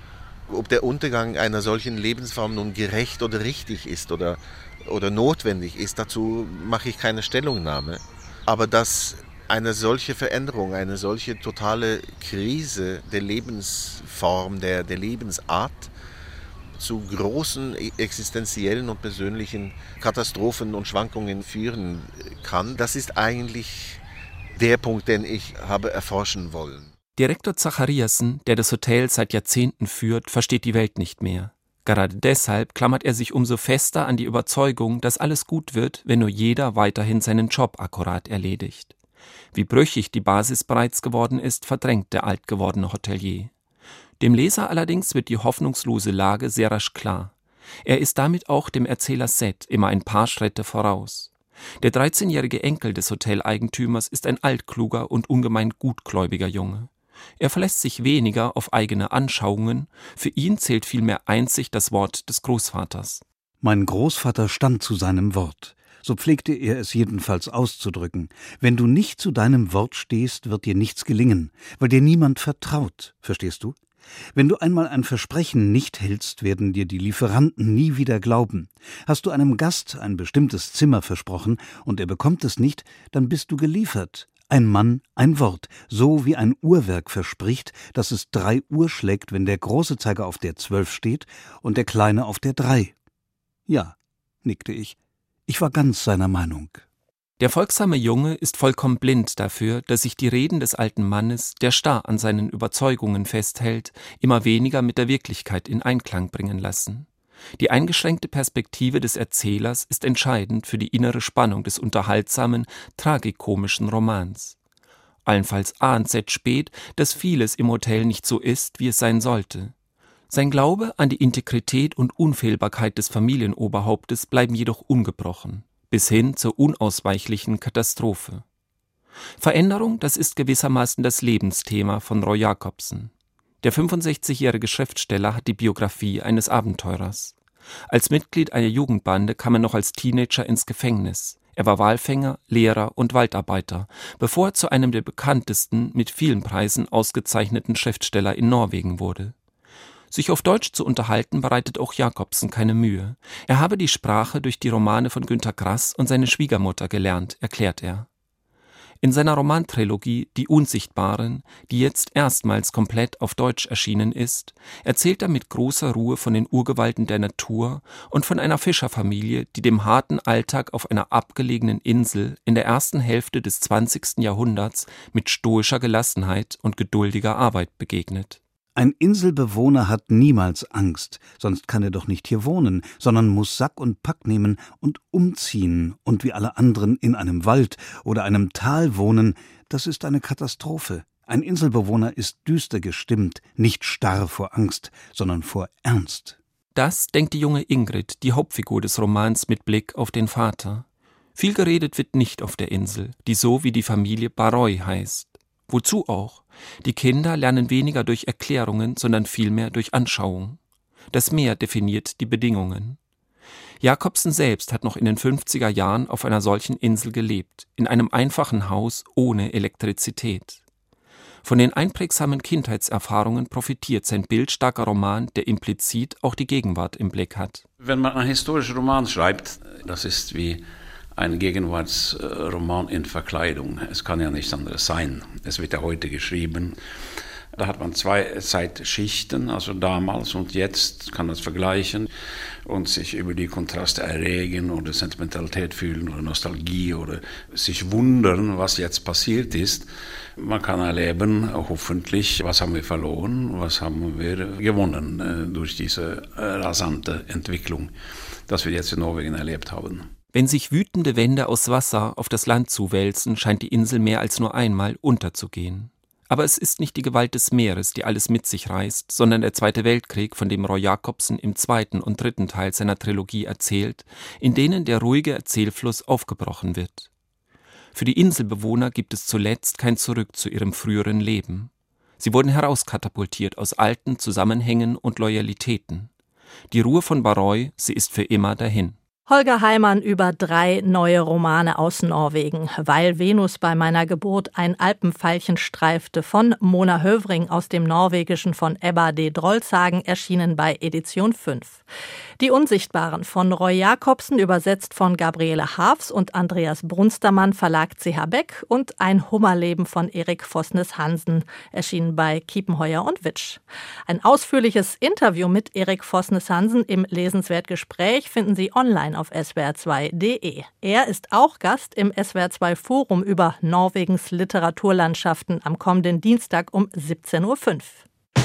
I: Ob der Untergang einer solchen Lebensform nun gerecht oder richtig ist oder, oder notwendig ist, dazu mache ich keine Stellungnahme. Aber dass eine solche Veränderung, eine solche totale Krise der Lebensform, der, der Lebensart zu großen existenziellen und persönlichen Katastrophen und Schwankungen führen kann, das ist eigentlich der Punkt, den ich habe erforschen wollen.
F: Direktor Zachariasen, der das Hotel seit Jahrzehnten führt, versteht die Welt nicht mehr. Gerade deshalb klammert er sich umso fester an die Überzeugung, dass alles gut wird, wenn nur jeder weiterhin seinen Job akkurat erledigt. Wie brüchig die Basis bereits geworden ist, verdrängt der alt gewordene Hotelier. Dem Leser allerdings wird die hoffnungslose Lage sehr rasch klar. Er ist damit auch dem Erzähler Seth immer ein paar Schritte voraus. Der dreizehnjährige Enkel des Hoteleigentümers ist ein altkluger und ungemein gutgläubiger Junge. Er verlässt sich weniger auf eigene Anschauungen, für ihn zählt vielmehr einzig das Wort des Großvaters.
J: Mein Großvater stand zu seinem Wort. So pflegte er es jedenfalls auszudrücken. Wenn du nicht zu deinem Wort stehst, wird dir nichts gelingen, weil dir niemand vertraut, verstehst du? Wenn du einmal ein Versprechen nicht hältst, werden dir die Lieferanten nie wieder glauben. Hast du einem Gast ein bestimmtes Zimmer versprochen und er bekommt es nicht, dann bist du geliefert. Ein Mann, ein Wort, so wie ein Uhrwerk verspricht, dass es drei Uhr schlägt, wenn der große Zeiger auf der zwölf steht und der kleine auf der drei. Ja, nickte ich. Ich war ganz seiner Meinung.
F: Der folgsame Junge ist vollkommen blind dafür, dass sich die Reden des alten Mannes, der starr an seinen Überzeugungen festhält, immer weniger mit der Wirklichkeit in Einklang bringen lassen. Die eingeschränkte Perspektive des Erzählers ist entscheidend für die innere Spannung des unterhaltsamen, tragikomischen Romans. Allenfalls ahnt Seth spät, dass vieles im Hotel nicht so ist, wie es sein sollte. Sein Glaube an die Integrität und Unfehlbarkeit des Familienoberhauptes bleiben jedoch ungebrochen, bis hin zur unausweichlichen Katastrophe. Veränderung, das ist gewissermaßen das Lebensthema von Roy Jacobsen. Der fünfundsechzigjährige Schriftsteller hat die Biografie eines Abenteurers. Als Mitglied einer Jugendbande kam er noch als Teenager ins Gefängnis. Er war Walfänger, Lehrer und Waldarbeiter, bevor er zu einem der bekanntesten, mit vielen Preisen ausgezeichneten Schriftsteller in Norwegen wurde. Sich auf Deutsch zu unterhalten, bereitet auch Jacobsen keine Mühe. Er habe die Sprache durch die Romane von Günter Grass und seine Schwiegermutter gelernt, erklärt er. In seiner Romantrilogie Die Unsichtbaren, die jetzt erstmals komplett auf Deutsch erschienen ist, erzählt er mit großer Ruhe von den Urgewalten der Natur und von einer Fischerfamilie, die dem harten Alltag auf einer abgelegenen Insel in der ersten Hälfte des zwanzigsten Jahrhunderts mit stoischer Gelassenheit und geduldiger Arbeit begegnet.
J: Ein Inselbewohner hat niemals Angst, sonst kann er doch nicht hier wohnen, sondern muss Sack und Pack nehmen und umziehen und wie alle anderen in einem Wald oder einem Tal wohnen. Das ist eine Katastrophe. Ein Inselbewohner ist düster gestimmt, nicht starr vor Angst, sondern vor Ernst.
F: Das denkt die junge Ingrid, die Hauptfigur des Romans, mit Blick auf den Vater. Viel geredet wird nicht auf der Insel, die so wie die Familie Barøy heißt. Wozu auch? Die Kinder lernen weniger durch Erklärungen, sondern vielmehr durch Anschauung. Das Meer definiert die Bedingungen. Jacobsen selbst hat noch in den fünfziger Jahren auf einer solchen Insel gelebt, in einem einfachen Haus ohne Elektrizität. Von den einprägsamen Kindheitserfahrungen profitiert sein bildstarker Roman, der implizit auch die Gegenwart im Blick hat.
K: Wenn man einen historischen Roman schreibt, das ist wie ein Gegenwartsroman in Verkleidung. Es kann ja nichts anderes sein. Es wird ja heute geschrieben. Da hat man zwei Zeitschichten, also damals und jetzt, kann das vergleichen und sich über die Kontraste erregen oder Sentimentalität fühlen oder Nostalgie oder sich wundern, was jetzt passiert ist. Man kann erleben, hoffentlich, was haben wir verloren, was haben wir gewonnen äh, durch diese äh, rasante Entwicklung, das wir jetzt in Norwegen erlebt haben.
F: Wenn sich wütende Wände aus Wasser auf das Land zuwälzen, scheint die Insel mehr als nur einmal unterzugehen. Aber es ist nicht die Gewalt des Meeres, die alles mit sich reißt, sondern der Zweite Weltkrieg, von dem Roy Jacobsen im zweiten und dritten Teil seiner Trilogie erzählt, in denen der ruhige Erzählfluss aufgebrochen wird. Für die Inselbewohner gibt es zuletzt kein Zurück zu ihrem früheren Leben. Sie wurden herauskatapultiert aus alten Zusammenhängen und Loyalitäten. Die Ruhe von Barøy, sie ist für immer dahin.
B: Holger Heimann über drei neue Romane aus Norwegen. Weil Venus bei meiner Geburt ein Alpenveilchen streifte, von Mona Hövring aus dem Norwegischen von Ebba D. Drolshagen, erschienen bei Edition fünf. Die Unsichtbaren von Roy Jacobsen, übersetzt von Gabriele Haafs und Andreas Brunstermann, Verlag C H Beck, und Ein Hummerleben von Erik Fosnes Hansen, erschienen bei Kiepenheuer und Witsch. Ein ausführliches Interview mit Erik Fosnes Hansen im Lesenswert Gespräch finden Sie online auf S W R zwei Punkt de. Er ist auch Gast im S W R zwei Forum über Norwegens Literaturlandschaften am kommenden Dienstag um siebzehn Uhr fünf.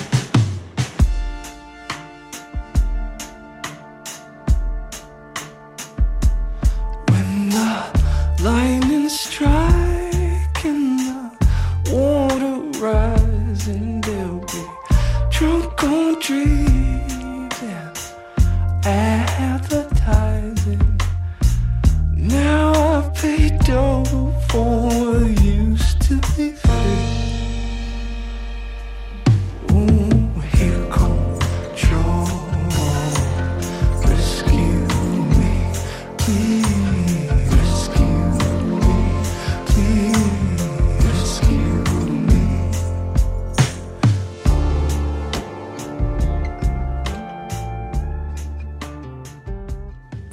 C: When the lightning strike and the water rising, there'll be drunk on dreams and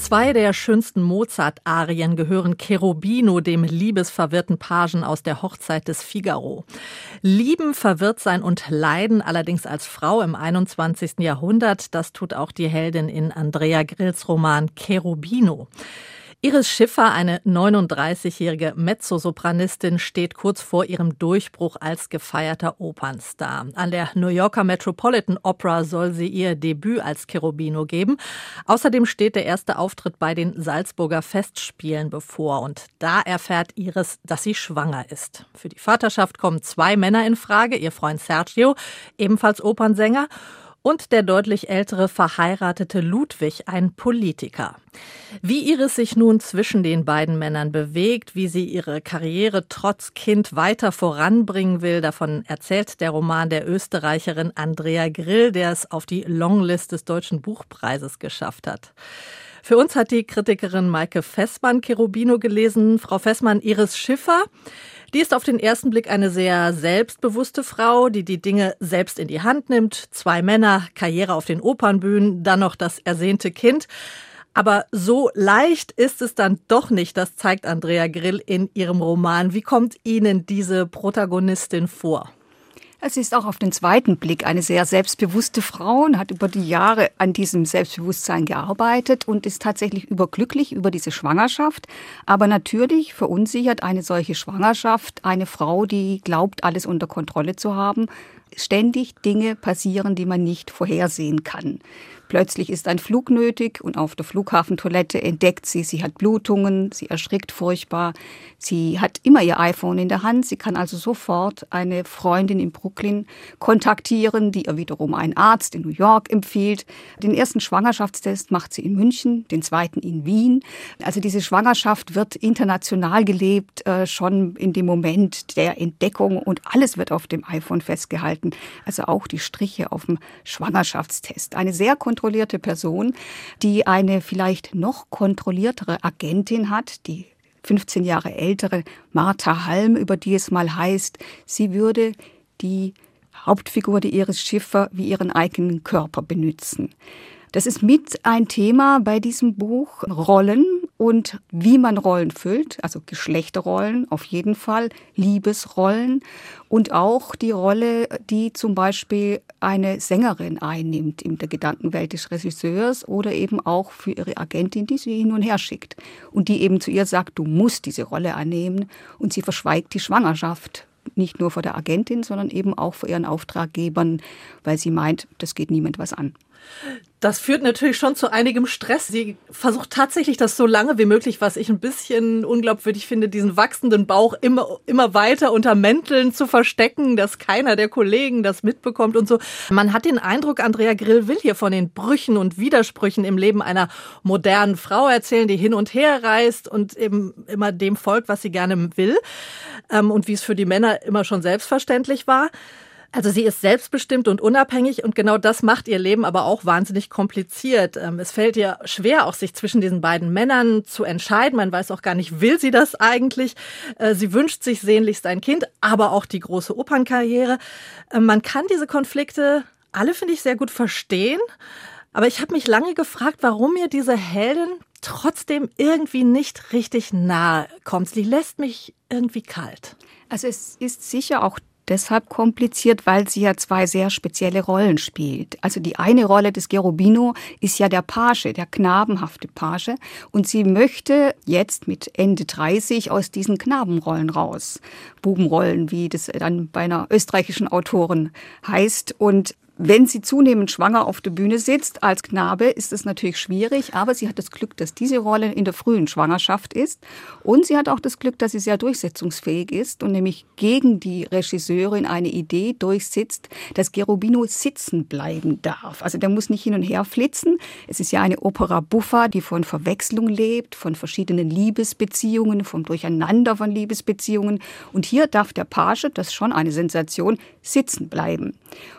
B: Zwei der schönsten Mozart-Arien gehören Cherubino, dem liebesverwirrten Pagen aus der Hochzeit des Figaro. Lieben, verwirrt sein und leiden, allerdings als Frau im einundzwanzigsten Jahrhundert, das tut auch die Heldin in Andrea Grills Roman Cherubino. Iris Schiffer, eine neununddreißigjährige Mezzosopranistin, steht kurz vor ihrem Durchbruch als gefeierter Opernstar. An der New Yorker Metropolitan Opera soll sie ihr Debüt als Cherubino geben. Außerdem steht der erste Auftritt bei den Salzburger Festspielen bevor. Und da erfährt Iris, dass sie schwanger ist. Für die Vaterschaft kommen zwei Männer in Frage, ihr Freund Sergio, ebenfalls Opernsänger, und der deutlich ältere verheiratete Ludwig, ein Politiker. Wie Iris sich nun zwischen den beiden Männern bewegt, wie sie ihre Karriere trotz Kind weiter voranbringen will, davon erzählt der Roman der Österreicherin Andrea Grill, der es auf die Longlist des Deutschen Buchpreises geschafft hat. Für uns hat die Kritikerin Maike Fessmann Cherubino gelesen. Frau Fessmann, Iris Schiffer, die ist auf den ersten Blick eine sehr selbstbewusste Frau, die die Dinge selbst in die Hand nimmt. Zwei Männer, Karriere auf den Opernbühnen, dann noch das ersehnte Kind. Aber so leicht ist es dann doch nicht, das zeigt Andrea Grill in ihrem Roman. Wie kommt Ihnen diese Protagonistin vor?
L: Es ist auch auf den zweiten Blick eine sehr selbstbewusste Frau und hat über die Jahre an diesem Selbstbewusstsein gearbeitet und ist tatsächlich überglücklich über diese Schwangerschaft. Aber natürlich verunsichert eine solche Schwangerschaft eine Frau, die glaubt, alles unter Kontrolle zu haben. Ständig Dinge passieren, die man nicht vorhersehen kann. Plötzlich ist ein Flug nötig und auf der Flughafentoilette entdeckt sie, sie hat Blutungen, sie erschrickt furchtbar. Sie hat immer ihr iPhone in der Hand. Sie kann also sofort eine Freundin in Brooklyn kontaktieren, die ihr wiederum einen Arzt in New York empfiehlt. Den ersten Schwangerschaftstest macht sie in München, den zweiten in Wien. Also diese Schwangerschaft wird international gelebt, äh, schon in dem Moment der Entdeckung, und alles wird auf dem iPhone festgehalten. Also auch die Striche auf dem Schwangerschaftstest. Eine sehr kontrollierte Person, die eine vielleicht noch kontrolliertere Agentin hat, die fünfzehn Jahre ältere Martha Halm, über die es mal heißt, sie würde die Hauptfigur, die Iris Schiffer, wie ihren eigenen Körper benutzen. Das ist mit ein Thema bei diesem Buch, Rollen und wie man Rollen füllt, also Geschlechterrollen auf jeden Fall, Liebesrollen und auch die Rolle, die zum Beispiel eine Sängerin einnimmt in der Gedankenwelt des Regisseurs oder eben auch für ihre Agentin, die sie hin und her schickt und die eben zu ihr sagt, du musst diese Rolle annehmen, und sie verschweigt die Schwangerschaft. Nicht nur vor der Agentin, sondern eben auch vor ihren Auftraggebern, weil sie meint, das geht niemand was an.
B: Das führt natürlich schon zu einigem Stress. Sie versucht tatsächlich, das so lange wie möglich, was ich ein bisschen unglaubwürdig finde, diesen wachsenden Bauch immer, immer weiter unter Mänteln zu verstecken, dass keiner der Kollegen das mitbekommt und so. Man hat den Eindruck, Andrea Grill will hier von den Brüchen und Widersprüchen im Leben einer modernen Frau erzählen, die hin und her reist und eben immer dem folgt, was sie gerne will, und wie es für die Männer immer schon selbstverständlich war. Also sie ist selbstbestimmt und unabhängig, und genau das macht ihr Leben aber auch wahnsinnig kompliziert. Es fällt ihr schwer, auch sich zwischen diesen beiden Männern zu entscheiden. Man weiß auch gar nicht, will sie das eigentlich? Sie wünscht sich sehnlichst ein Kind, aber auch die große Opernkarriere. Man kann diese Konflikte alle, finde ich, sehr gut verstehen. Aber ich habe mich lange gefragt, warum mir diese Heldin trotzdem irgendwie nicht richtig nahe kommt. Sie lässt mich irgendwie kalt.
L: Also es ist sicher auch deshalb kompliziert, weil sie ja zwei sehr spezielle Rollen spielt. Also die eine Rolle des Cherubino ist ja der Page, der knabenhafte Page. Und sie möchte jetzt mit Ende dreißig aus diesen Knabenrollen raus. Bubenrollen, wie das dann bei einer österreichischen Autorin heißt. Und wenn sie zunehmend schwanger auf der Bühne sitzt als Knabe, ist es natürlich schwierig, aber sie hat das Glück, dass diese Rolle in der frühen Schwangerschaft ist, und sie hat auch das Glück, dass sie sehr durchsetzungsfähig ist und nämlich gegen die Regisseurin eine Idee durchsetzt, dass Cherubino sitzen bleiben darf. Also der muss nicht hin und her flitzen. Es ist ja eine Opera buffa, die von Verwechslung lebt, von verschiedenen Liebesbeziehungen, vom Durcheinander von Liebesbeziehungen, und hier darf der Page, das ist schon eine Sensation, sitzen bleiben.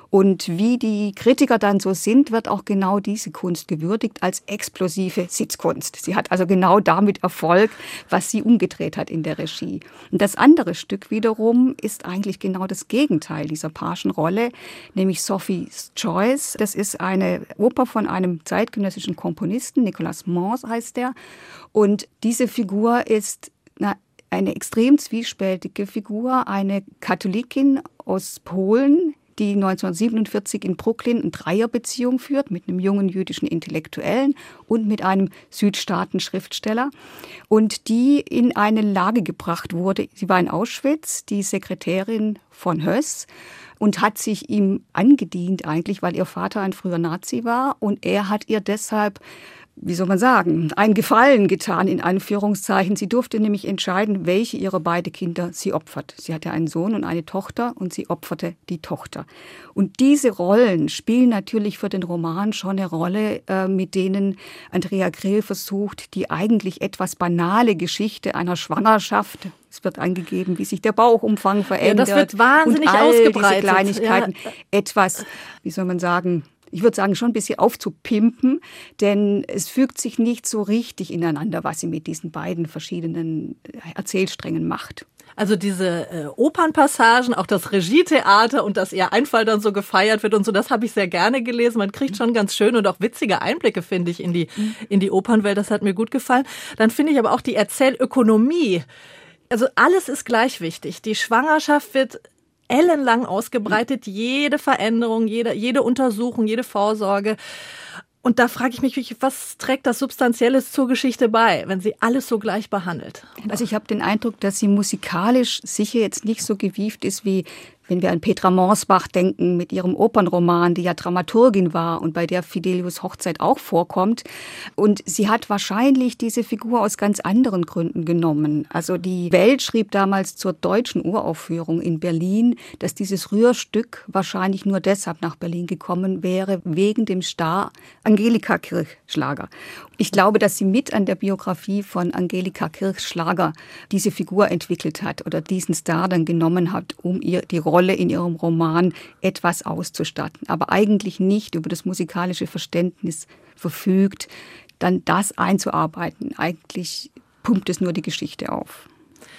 L: Und wie die Kritiker dann so sind, wird auch genau diese Kunst gewürdigt als explosive Sitzkunst. Sie hat also genau damit Erfolg, was sie umgedreht hat in der Regie. Und das andere Stück wiederum ist eigentlich genau das Gegenteil dieser Pagenrolle, nämlich Sophie's Choice. Das ist eine Oper von einem zeitgenössischen Komponisten, Nicolas Mons heißt der. Und diese Figur ist na, eine extrem zwiespältige Figur, eine Katholikin aus Polen, die neunzehnhundertsiebenundvierzig in Brooklyn eine Dreierbeziehung führt mit einem jungen jüdischen Intellektuellen und mit einem Südstaaten-Schriftsteller und die in eine Lage gebracht wurde. Sie war in Auschwitz, die Sekretärin von Höss, und hat sich ihm angedient eigentlich, weil ihr Vater ein früher Nazi war und er hat ihr deshalb, wie soll man sagen, einen Gefallen getan, in Anführungszeichen. Sie durfte nämlich entscheiden, welche ihrer beiden Kinder sie opfert. Sie hatte einen Sohn und eine Tochter und sie opferte die Tochter. Und diese Rollen spielen natürlich für den Roman schon eine Rolle, äh, mit denen Andrea Grill versucht, die eigentlich etwas banale Geschichte einer Schwangerschaft, es wird angegeben, wie sich der Bauchumfang verändert.
B: Ja, das wird wahnsinnig
L: und all
B: ausgebreitet.
L: Diese Kleinigkeiten,
B: ja.
L: etwas, wie soll man sagen, ich würde sagen, schon ein bisschen aufzupimpen, denn es fügt sich nicht so richtig ineinander, was sie mit diesen beiden verschiedenen Erzählsträngen macht.
B: Also diese äh, Opernpassagen, auch das Regietheater und dass ihr Einfall dann so gefeiert wird und so, das habe ich sehr gerne gelesen. Man kriegt schon ganz schön und auch witzige Einblicke, finde ich, in die, in die Opernwelt. Das hat mir gut gefallen. Dann finde ich aber auch die Erzählökonomie. Also alles ist gleich wichtig. Die Schwangerschaft wird ellenlang ausgebreitet, jede Veränderung, jede, jede Untersuchung, jede Vorsorge. Und da frage ich mich, was trägt das Substanzielles zur Geschichte bei, wenn sie alles so gleich behandelt?
L: Also ich habe den Eindruck, dass sie musikalisch sicher jetzt nicht so gewieft ist wie, wenn wir an Petra Morsbach denken mit ihrem Opernroman, die ja Dramaturgin war und bei der Fidelius Hochzeit auch vorkommt. Und sie hat wahrscheinlich diese Figur aus ganz anderen Gründen genommen. Also die Welt schrieb damals zur deutschen Uraufführung in Berlin, dass dieses Rührstück wahrscheinlich nur deshalb nach Berlin gekommen wäre, wegen dem Star Angelika Kirchschlager. Ich glaube, dass sie mit an der Biografie von Angelika Kirchschlager diese Figur entwickelt hat oder diesen Star dann genommen hat, um ihr die Rolle in ihrem Roman etwas auszustatten, aber eigentlich nicht über das musikalische Verständnis verfügt, dann das einzuarbeiten. Eigentlich pumpt es nur die Geschichte auf.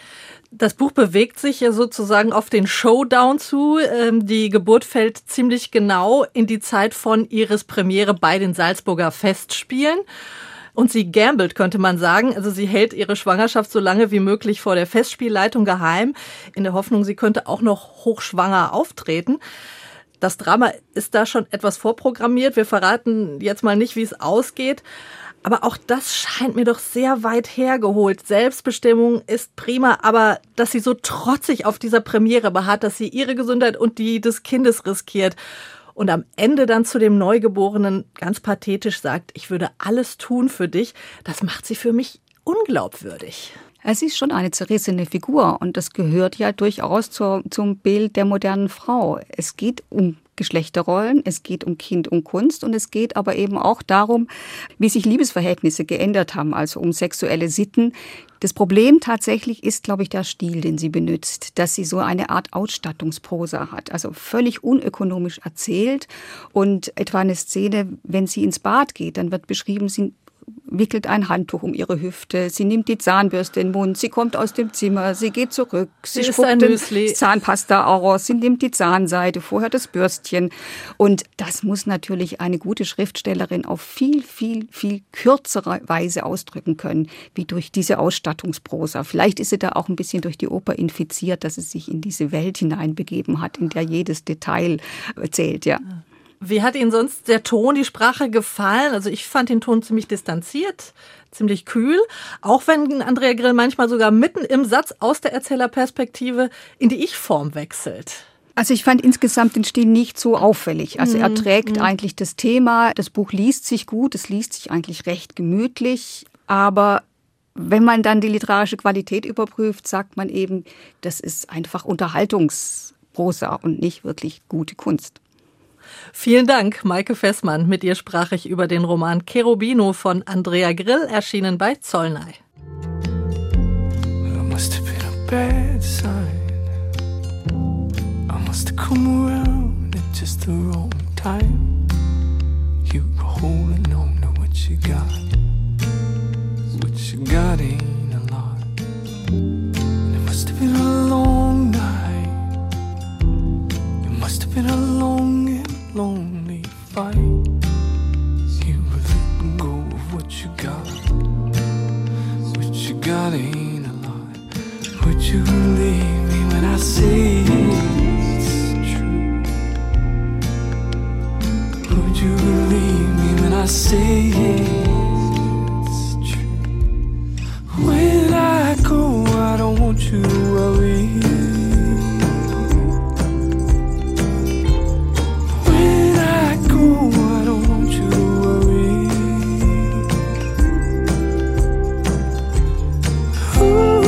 B: Das Buch bewegt sich ja sozusagen auf den Showdown zu. Die Geburt fällt ziemlich genau in die Zeit von Iris Premiere bei den Salzburger Festspielen. Und sie gambelt, könnte man sagen. Also sie hält ihre Schwangerschaft so lange wie möglich vor der Festspielleitung geheim, in der Hoffnung, sie könnte auch noch hochschwanger auftreten. Das Drama ist da schon etwas vorprogrammiert. Wir verraten jetzt mal nicht, wie es ausgeht. Aber auch das scheint mir doch sehr weit hergeholt. Selbstbestimmung ist prima, aber dass sie so trotzig auf dieser Premiere beharrt, dass sie ihre Gesundheit und die des Kindes riskiert und am Ende dann zu dem Neugeborenen ganz pathetisch sagt, ich würde alles tun für dich, das macht sie für mich unglaubwürdig.
L: Es ist schon eine zerrissene Figur und das gehört ja durchaus zur, zum Bild der modernen Frau. Es geht um Geschlechterrollen, es geht um Kind und Kunst und es geht aber eben auch darum, wie sich Liebesverhältnisse geändert haben, also um sexuelle Sitten. Das Problem tatsächlich ist, glaube ich, der Stil, den sie benutzt, dass sie so eine Art Ausstattungsprosa hat, also völlig unökonomisch erzählt. Und etwa eine Szene, wenn sie ins Bad geht, dann wird beschrieben, sie wickelt ein Handtuch um ihre Hüfte, sie nimmt die Zahnbürste in den Mund, sie kommt aus dem Zimmer, sie geht zurück, sie, sie spuckt den Zahnpasta aus, sie nimmt die Zahnseide, vorher das Bürstchen. Und das muss natürlich eine gute Schriftstellerin auf viel, viel, viel kürzere Weise ausdrücken können, wie durch diese Ausstattungsprosa. Vielleicht ist sie da auch ein bisschen durch die Oper infiziert, dass sie sich in diese Welt hineinbegeben hat, in der jedes Detail zählt, ja.
B: Wie hat Ihnen sonst der Ton, die Sprache gefallen? Also ich fand den Ton ziemlich distanziert, ziemlich kühl, auch wenn Andrea Grill manchmal sogar mitten im Satz aus der Erzählerperspektive in die Ich-Form wechselt.
L: Also ich fand insgesamt den Stil nicht so auffällig. Also er trägt mhm. eigentlich das Thema, das Buch liest sich gut, es liest sich eigentlich recht gemütlich, aber wenn man dann die literarische Qualität überprüft, sagt man eben, das ist einfach Unterhaltungsprosa und nicht wirklich gute Kunst.
B: Vielen Dank, Maike Fessmann. Mit ihr sprach ich über den Roman Cherubino von Andrea Grill, erschienen bei Zollnay.
C: I must have been a bad sign. I must have come around at just the wrong time. You were holding on to what you got. What you got ain't a lot. And it must have been a long night. It must have been a long and lonely fight. You were letting go of what you got. What you got ain't a lot. Would you believe me when I say it's true? Would you believe me when I say it's true? When I go, I don't want you to worry. When I go, I don't want you to worry. Ooh.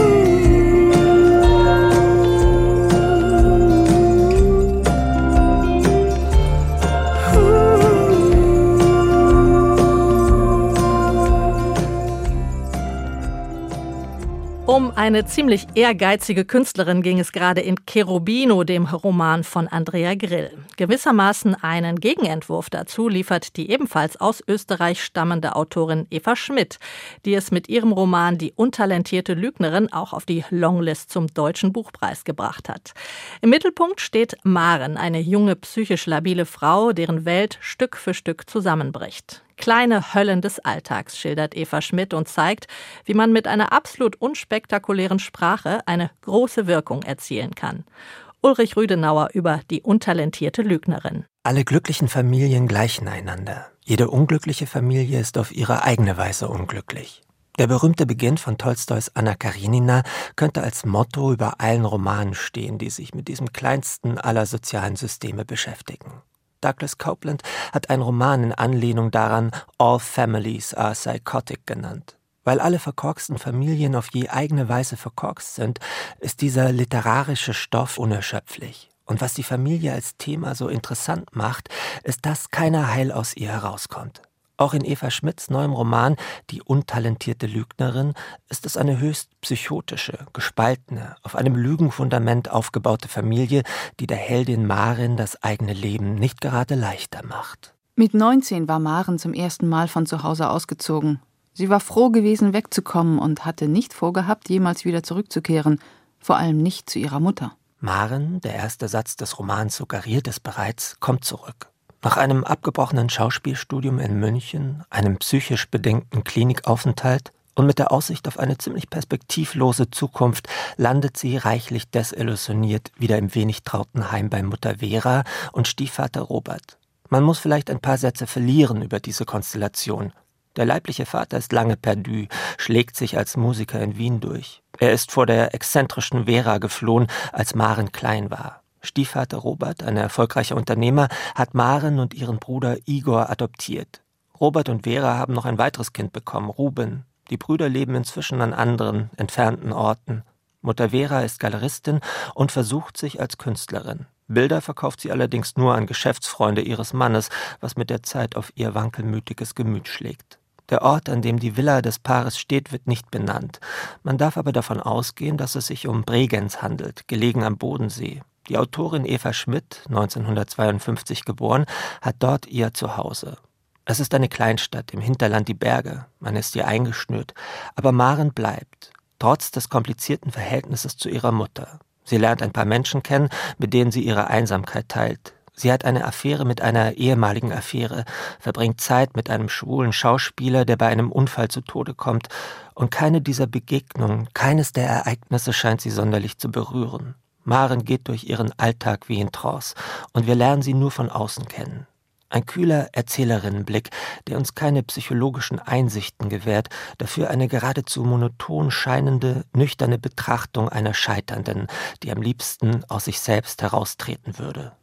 B: Um eine ziemlich ehrgeizige Künstlerin ging es gerade in Cherubino, dem Roman von Andrea Grill. Gewissermaßen einen Gegenentwurf dazu liefert die ebenfalls aus Österreich stammende Autorin Eva Schmidt, die es mit ihrem Roman Die untalentierte Lügnerin auch auf die Longlist zum Deutschen Buchpreis gebracht hat. Im Mittelpunkt steht Maren, eine junge, psychisch labile Frau, deren Welt Stück für Stück zusammenbricht. Kleine Höllen des Alltags, schildert Eva Schmidt und zeigt, wie man mit einer absolut unspektakulären Sprache eine große Wirkung erzielen kann. Ulrich Rüdenauer über Die untalentierte Lügnerin.
M: Alle glücklichen Familien gleichen einander. Jede unglückliche Familie ist auf ihre eigene Weise unglücklich. Der berühmte Beginn von Tolstois Anna Karenina könnte als Motto über allen Romanen stehen, die sich mit diesem kleinsten aller sozialen Systeme beschäftigen. Douglas Coupland hat einen Roman in Anlehnung daran All Families Are Psychotic genannt. Weil alle verkorksten Familien auf je eigene Weise verkorkst sind, ist dieser literarische Stoff unerschöpflich. Und was die Familie als Thema so interessant macht, ist, dass keiner heil aus ihr herauskommt. Auch in Eva Schmidts neuem Roman Die untalentierte Lügnerin ist es eine höchst psychotische, gespaltene, auf einem Lügenfundament aufgebaute Familie, die der Heldin Maren das eigene Leben nicht gerade leichter macht.
N: Mit neunzehn war Maren zum ersten Mal von zu Hause ausgezogen. Sie war froh gewesen, wegzukommen und hatte nicht vorgehabt, jemals wieder zurückzukehren, vor allem nicht zu ihrer Mutter.
M: Maren, der erste Satz des Romans suggeriert es bereits, kommt zurück. Nach einem abgebrochenen Schauspielstudium in München, einem psychisch bedingten Klinikaufenthalt und mit der Aussicht auf eine ziemlich perspektivlose Zukunft landet sie reichlich desillusioniert wieder im wenig trauten Heim bei Mutter Vera und Stiefvater Robert. Man muss vielleicht ein paar Sätze verlieren über diese Konstellation. Der leibliche Vater ist lange perdu, schlägt sich als Musiker in Wien durch. Er ist vor der exzentrischen Vera geflohen, als Maren klein war. Stiefvater Robert, ein erfolgreicher Unternehmer, hat Maren und ihren Bruder Igor adoptiert. Robert und Vera haben noch ein weiteres Kind bekommen, Ruben. Die Brüder leben inzwischen an anderen, entfernten Orten. Mutter Vera ist Galeristin und versucht sich als Künstlerin. Bilder verkauft sie allerdings nur an Geschäftsfreunde ihres Mannes, was mit der Zeit auf ihr wankelmütiges Gemüt schlägt. Der Ort, an dem die Villa des Paares steht, wird nicht benannt. Man darf aber davon ausgehen, dass es sich um Bregenz handelt, gelegen am Bodensee. Die Autorin Eva Schmidt, neunzehnhundertzweiundfünfzig geboren, hat dort ihr Zuhause. Es ist eine Kleinstadt, im Hinterland die Berge, man ist hier eingeschnürt, aber Maren bleibt, trotz des komplizierten Verhältnisses zu ihrer Mutter. Sie lernt ein paar Menschen kennen, mit denen sie ihre Einsamkeit teilt. Sie hat eine Affäre mit einer ehemaligen Affäre, verbringt Zeit mit einem schwulen Schauspieler, der bei einem Unfall zu Tode kommt, und keine dieser Begegnungen, keines der Ereignisse scheint sie sonderlich zu berühren. Maren geht durch ihren Alltag wie in Trance, und wir lernen sie nur von außen kennen. Ein kühler Erzählerinnenblick, der uns keine psychologischen Einsichten gewährt, dafür eine geradezu monoton scheinende, nüchterne Betrachtung einer Scheiternden, die am liebsten aus sich selbst heraustreten würde.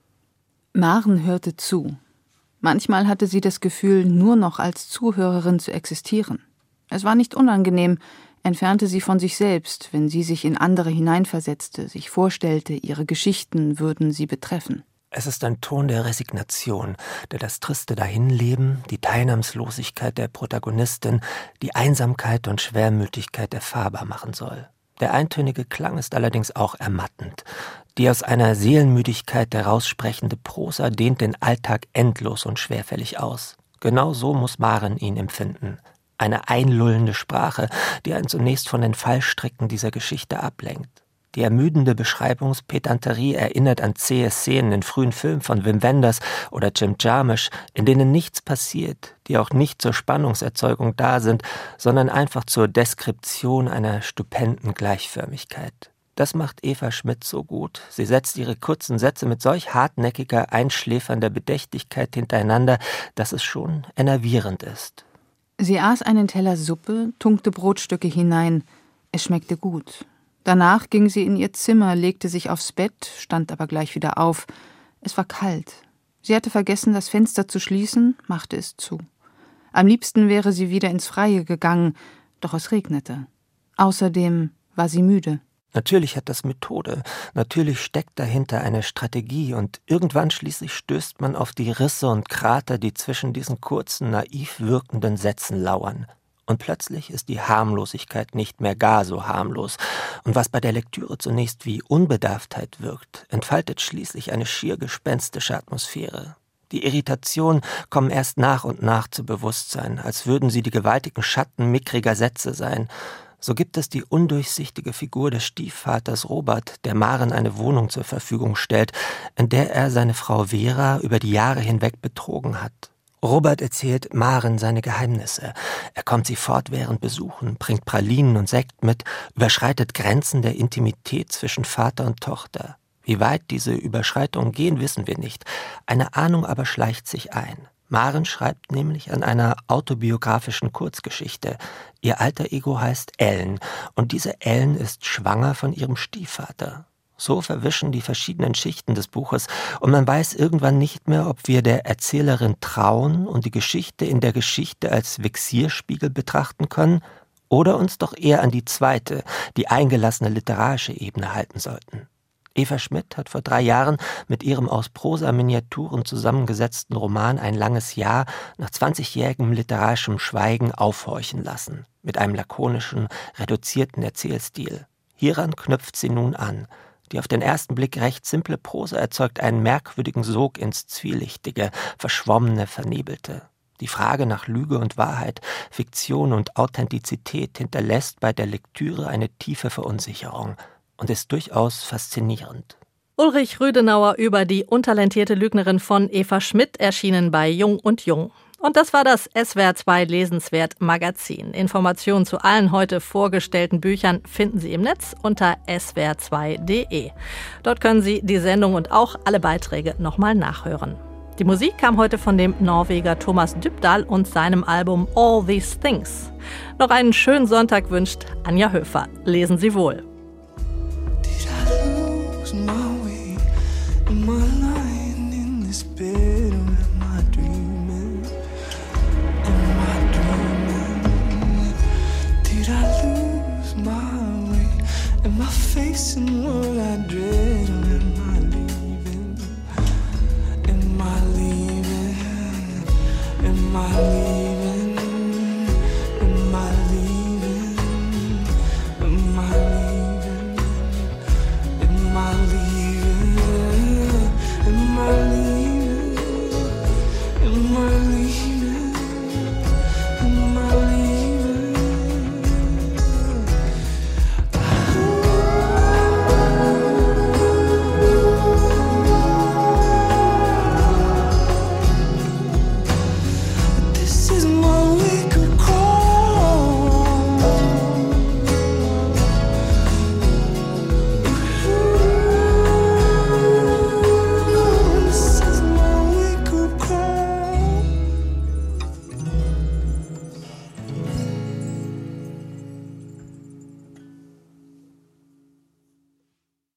N: Maren hörte zu. Manchmal hatte sie das Gefühl, nur noch als Zuhörerin zu existieren. Es war nicht unangenehm, entfernte sie von sich selbst, wenn sie sich in andere hineinversetzte, sich vorstellte, ihre Geschichten würden sie betreffen.
M: Es ist ein Ton der Resignation, der das triste Dahinleben, die Teilnahmslosigkeit der Protagonistin, die Einsamkeit und Schwermütigkeit erfahrbar machen soll. Der eintönige Klang ist allerdings auch ermattend. Die aus einer Seelenmüdigkeit heraussprechende Prosa dehnt den Alltag endlos und schwerfällig aus. Genau so muss Maren ihn empfinden. Eine einlullende Sprache, die einen zunächst von den Fallstricken dieser Geschichte ablenkt. Die ermüdende Beschreibungspedanterie erinnert an zähe Szenen in frühen Filmen von Wim Wenders oder Jim Jarmusch, in denen nichts passiert, die auch nicht zur Spannungserzeugung da sind, sondern einfach zur Deskription einer stupenden Gleichförmigkeit. Das macht Eva Schmidt so gut. Sie setzt ihre kurzen Sätze mit solch hartnäckiger, einschläfernder Bedächtigkeit hintereinander, dass es schon enervierend ist.
N: Sie aß einen Teller Suppe, tunkte Brotstücke hinein. Es schmeckte gut. Danach ging sie in ihr Zimmer, legte sich aufs Bett, stand aber gleich wieder auf. Es war kalt. Sie hatte vergessen, das Fenster zu schließen, machte es zu. Am liebsten wäre sie wieder ins Freie gegangen, doch es regnete. Außerdem war sie müde.
M: Natürlich hat das Methode, natürlich steckt dahinter eine Strategie und irgendwann schließlich stößt man auf die Risse und Krater, die zwischen diesen kurzen, naiv wirkenden Sätzen lauern. Und plötzlich ist die Harmlosigkeit nicht mehr gar so harmlos. Und was bei der Lektüre zunächst wie Unbedarftheit wirkt, entfaltet schließlich eine schier gespenstische Atmosphäre. Die Irritationen kommen erst nach und nach zu Bewusstsein, als würden sie die gewaltigen Schatten mickriger Sätze sein. So gibt es die undurchsichtige Figur des Stiefvaters Robert, der Maren eine Wohnung zur Verfügung stellt, in der er seine Frau Vera über die Jahre hinweg betrogen hat. Robert erzählt Maren seine Geheimnisse. Er kommt sie fortwährend besuchen, bringt Pralinen und Sekt mit, überschreitet Grenzen der Intimität zwischen Vater und Tochter. Wie weit diese Überschreitungen gehen, wissen wir nicht. Eine Ahnung aber schleicht sich ein. Maren schreibt nämlich an einer autobiografischen Kurzgeschichte. Ihr alter Ego heißt Ellen und diese Ellen ist schwanger von ihrem Stiefvater. So verwischen die verschiedenen Schichten des Buches und man weiß irgendwann nicht mehr, ob wir der Erzählerin trauen und die Geschichte in der Geschichte als Vexierspiegel betrachten können oder uns doch eher an die zweite, die eingelassene literarische Ebene halten sollten. Eva Schmidt hat vor drei Jahren mit ihrem aus Prosa-Miniaturen zusammengesetzten Roman Ein langes Jahr nach zwanzigjährigem literarischem Schweigen aufhorchen lassen, mit einem lakonischen, reduzierten Erzählstil. Hieran knüpft sie nun an. Die auf den ersten Blick recht simple Prosa erzeugt einen merkwürdigen Sog ins Zwielichtige, Verschwommene, Vernebelte. Die Frage nach Lüge und Wahrheit, Fiktion und Authentizität hinterlässt bei der Lektüre eine tiefe Verunsicherung und ist durchaus faszinierend.
B: Ulrich Rüdenauer über die untalentierte Lügnerin von Eva Schmidt, erschienen bei Jung und Jung. Und das war das S W R zwei Lesenswert Magazin. Informationen zu allen heute vorgestellten Büchern finden Sie im Netz unter s w r zwei punkt d e. Dort können Sie die Sendung und auch alle Beiträge nochmal nachhören. Die Musik kam heute von dem Norweger Thomas Dybdahl und seinem Album All These Things. Noch einen schönen Sonntag wünscht Anja Höfer. Lesen Sie wohl.
C: Facing what I dread, or am I leaving? Am I leaving? Am I leaving?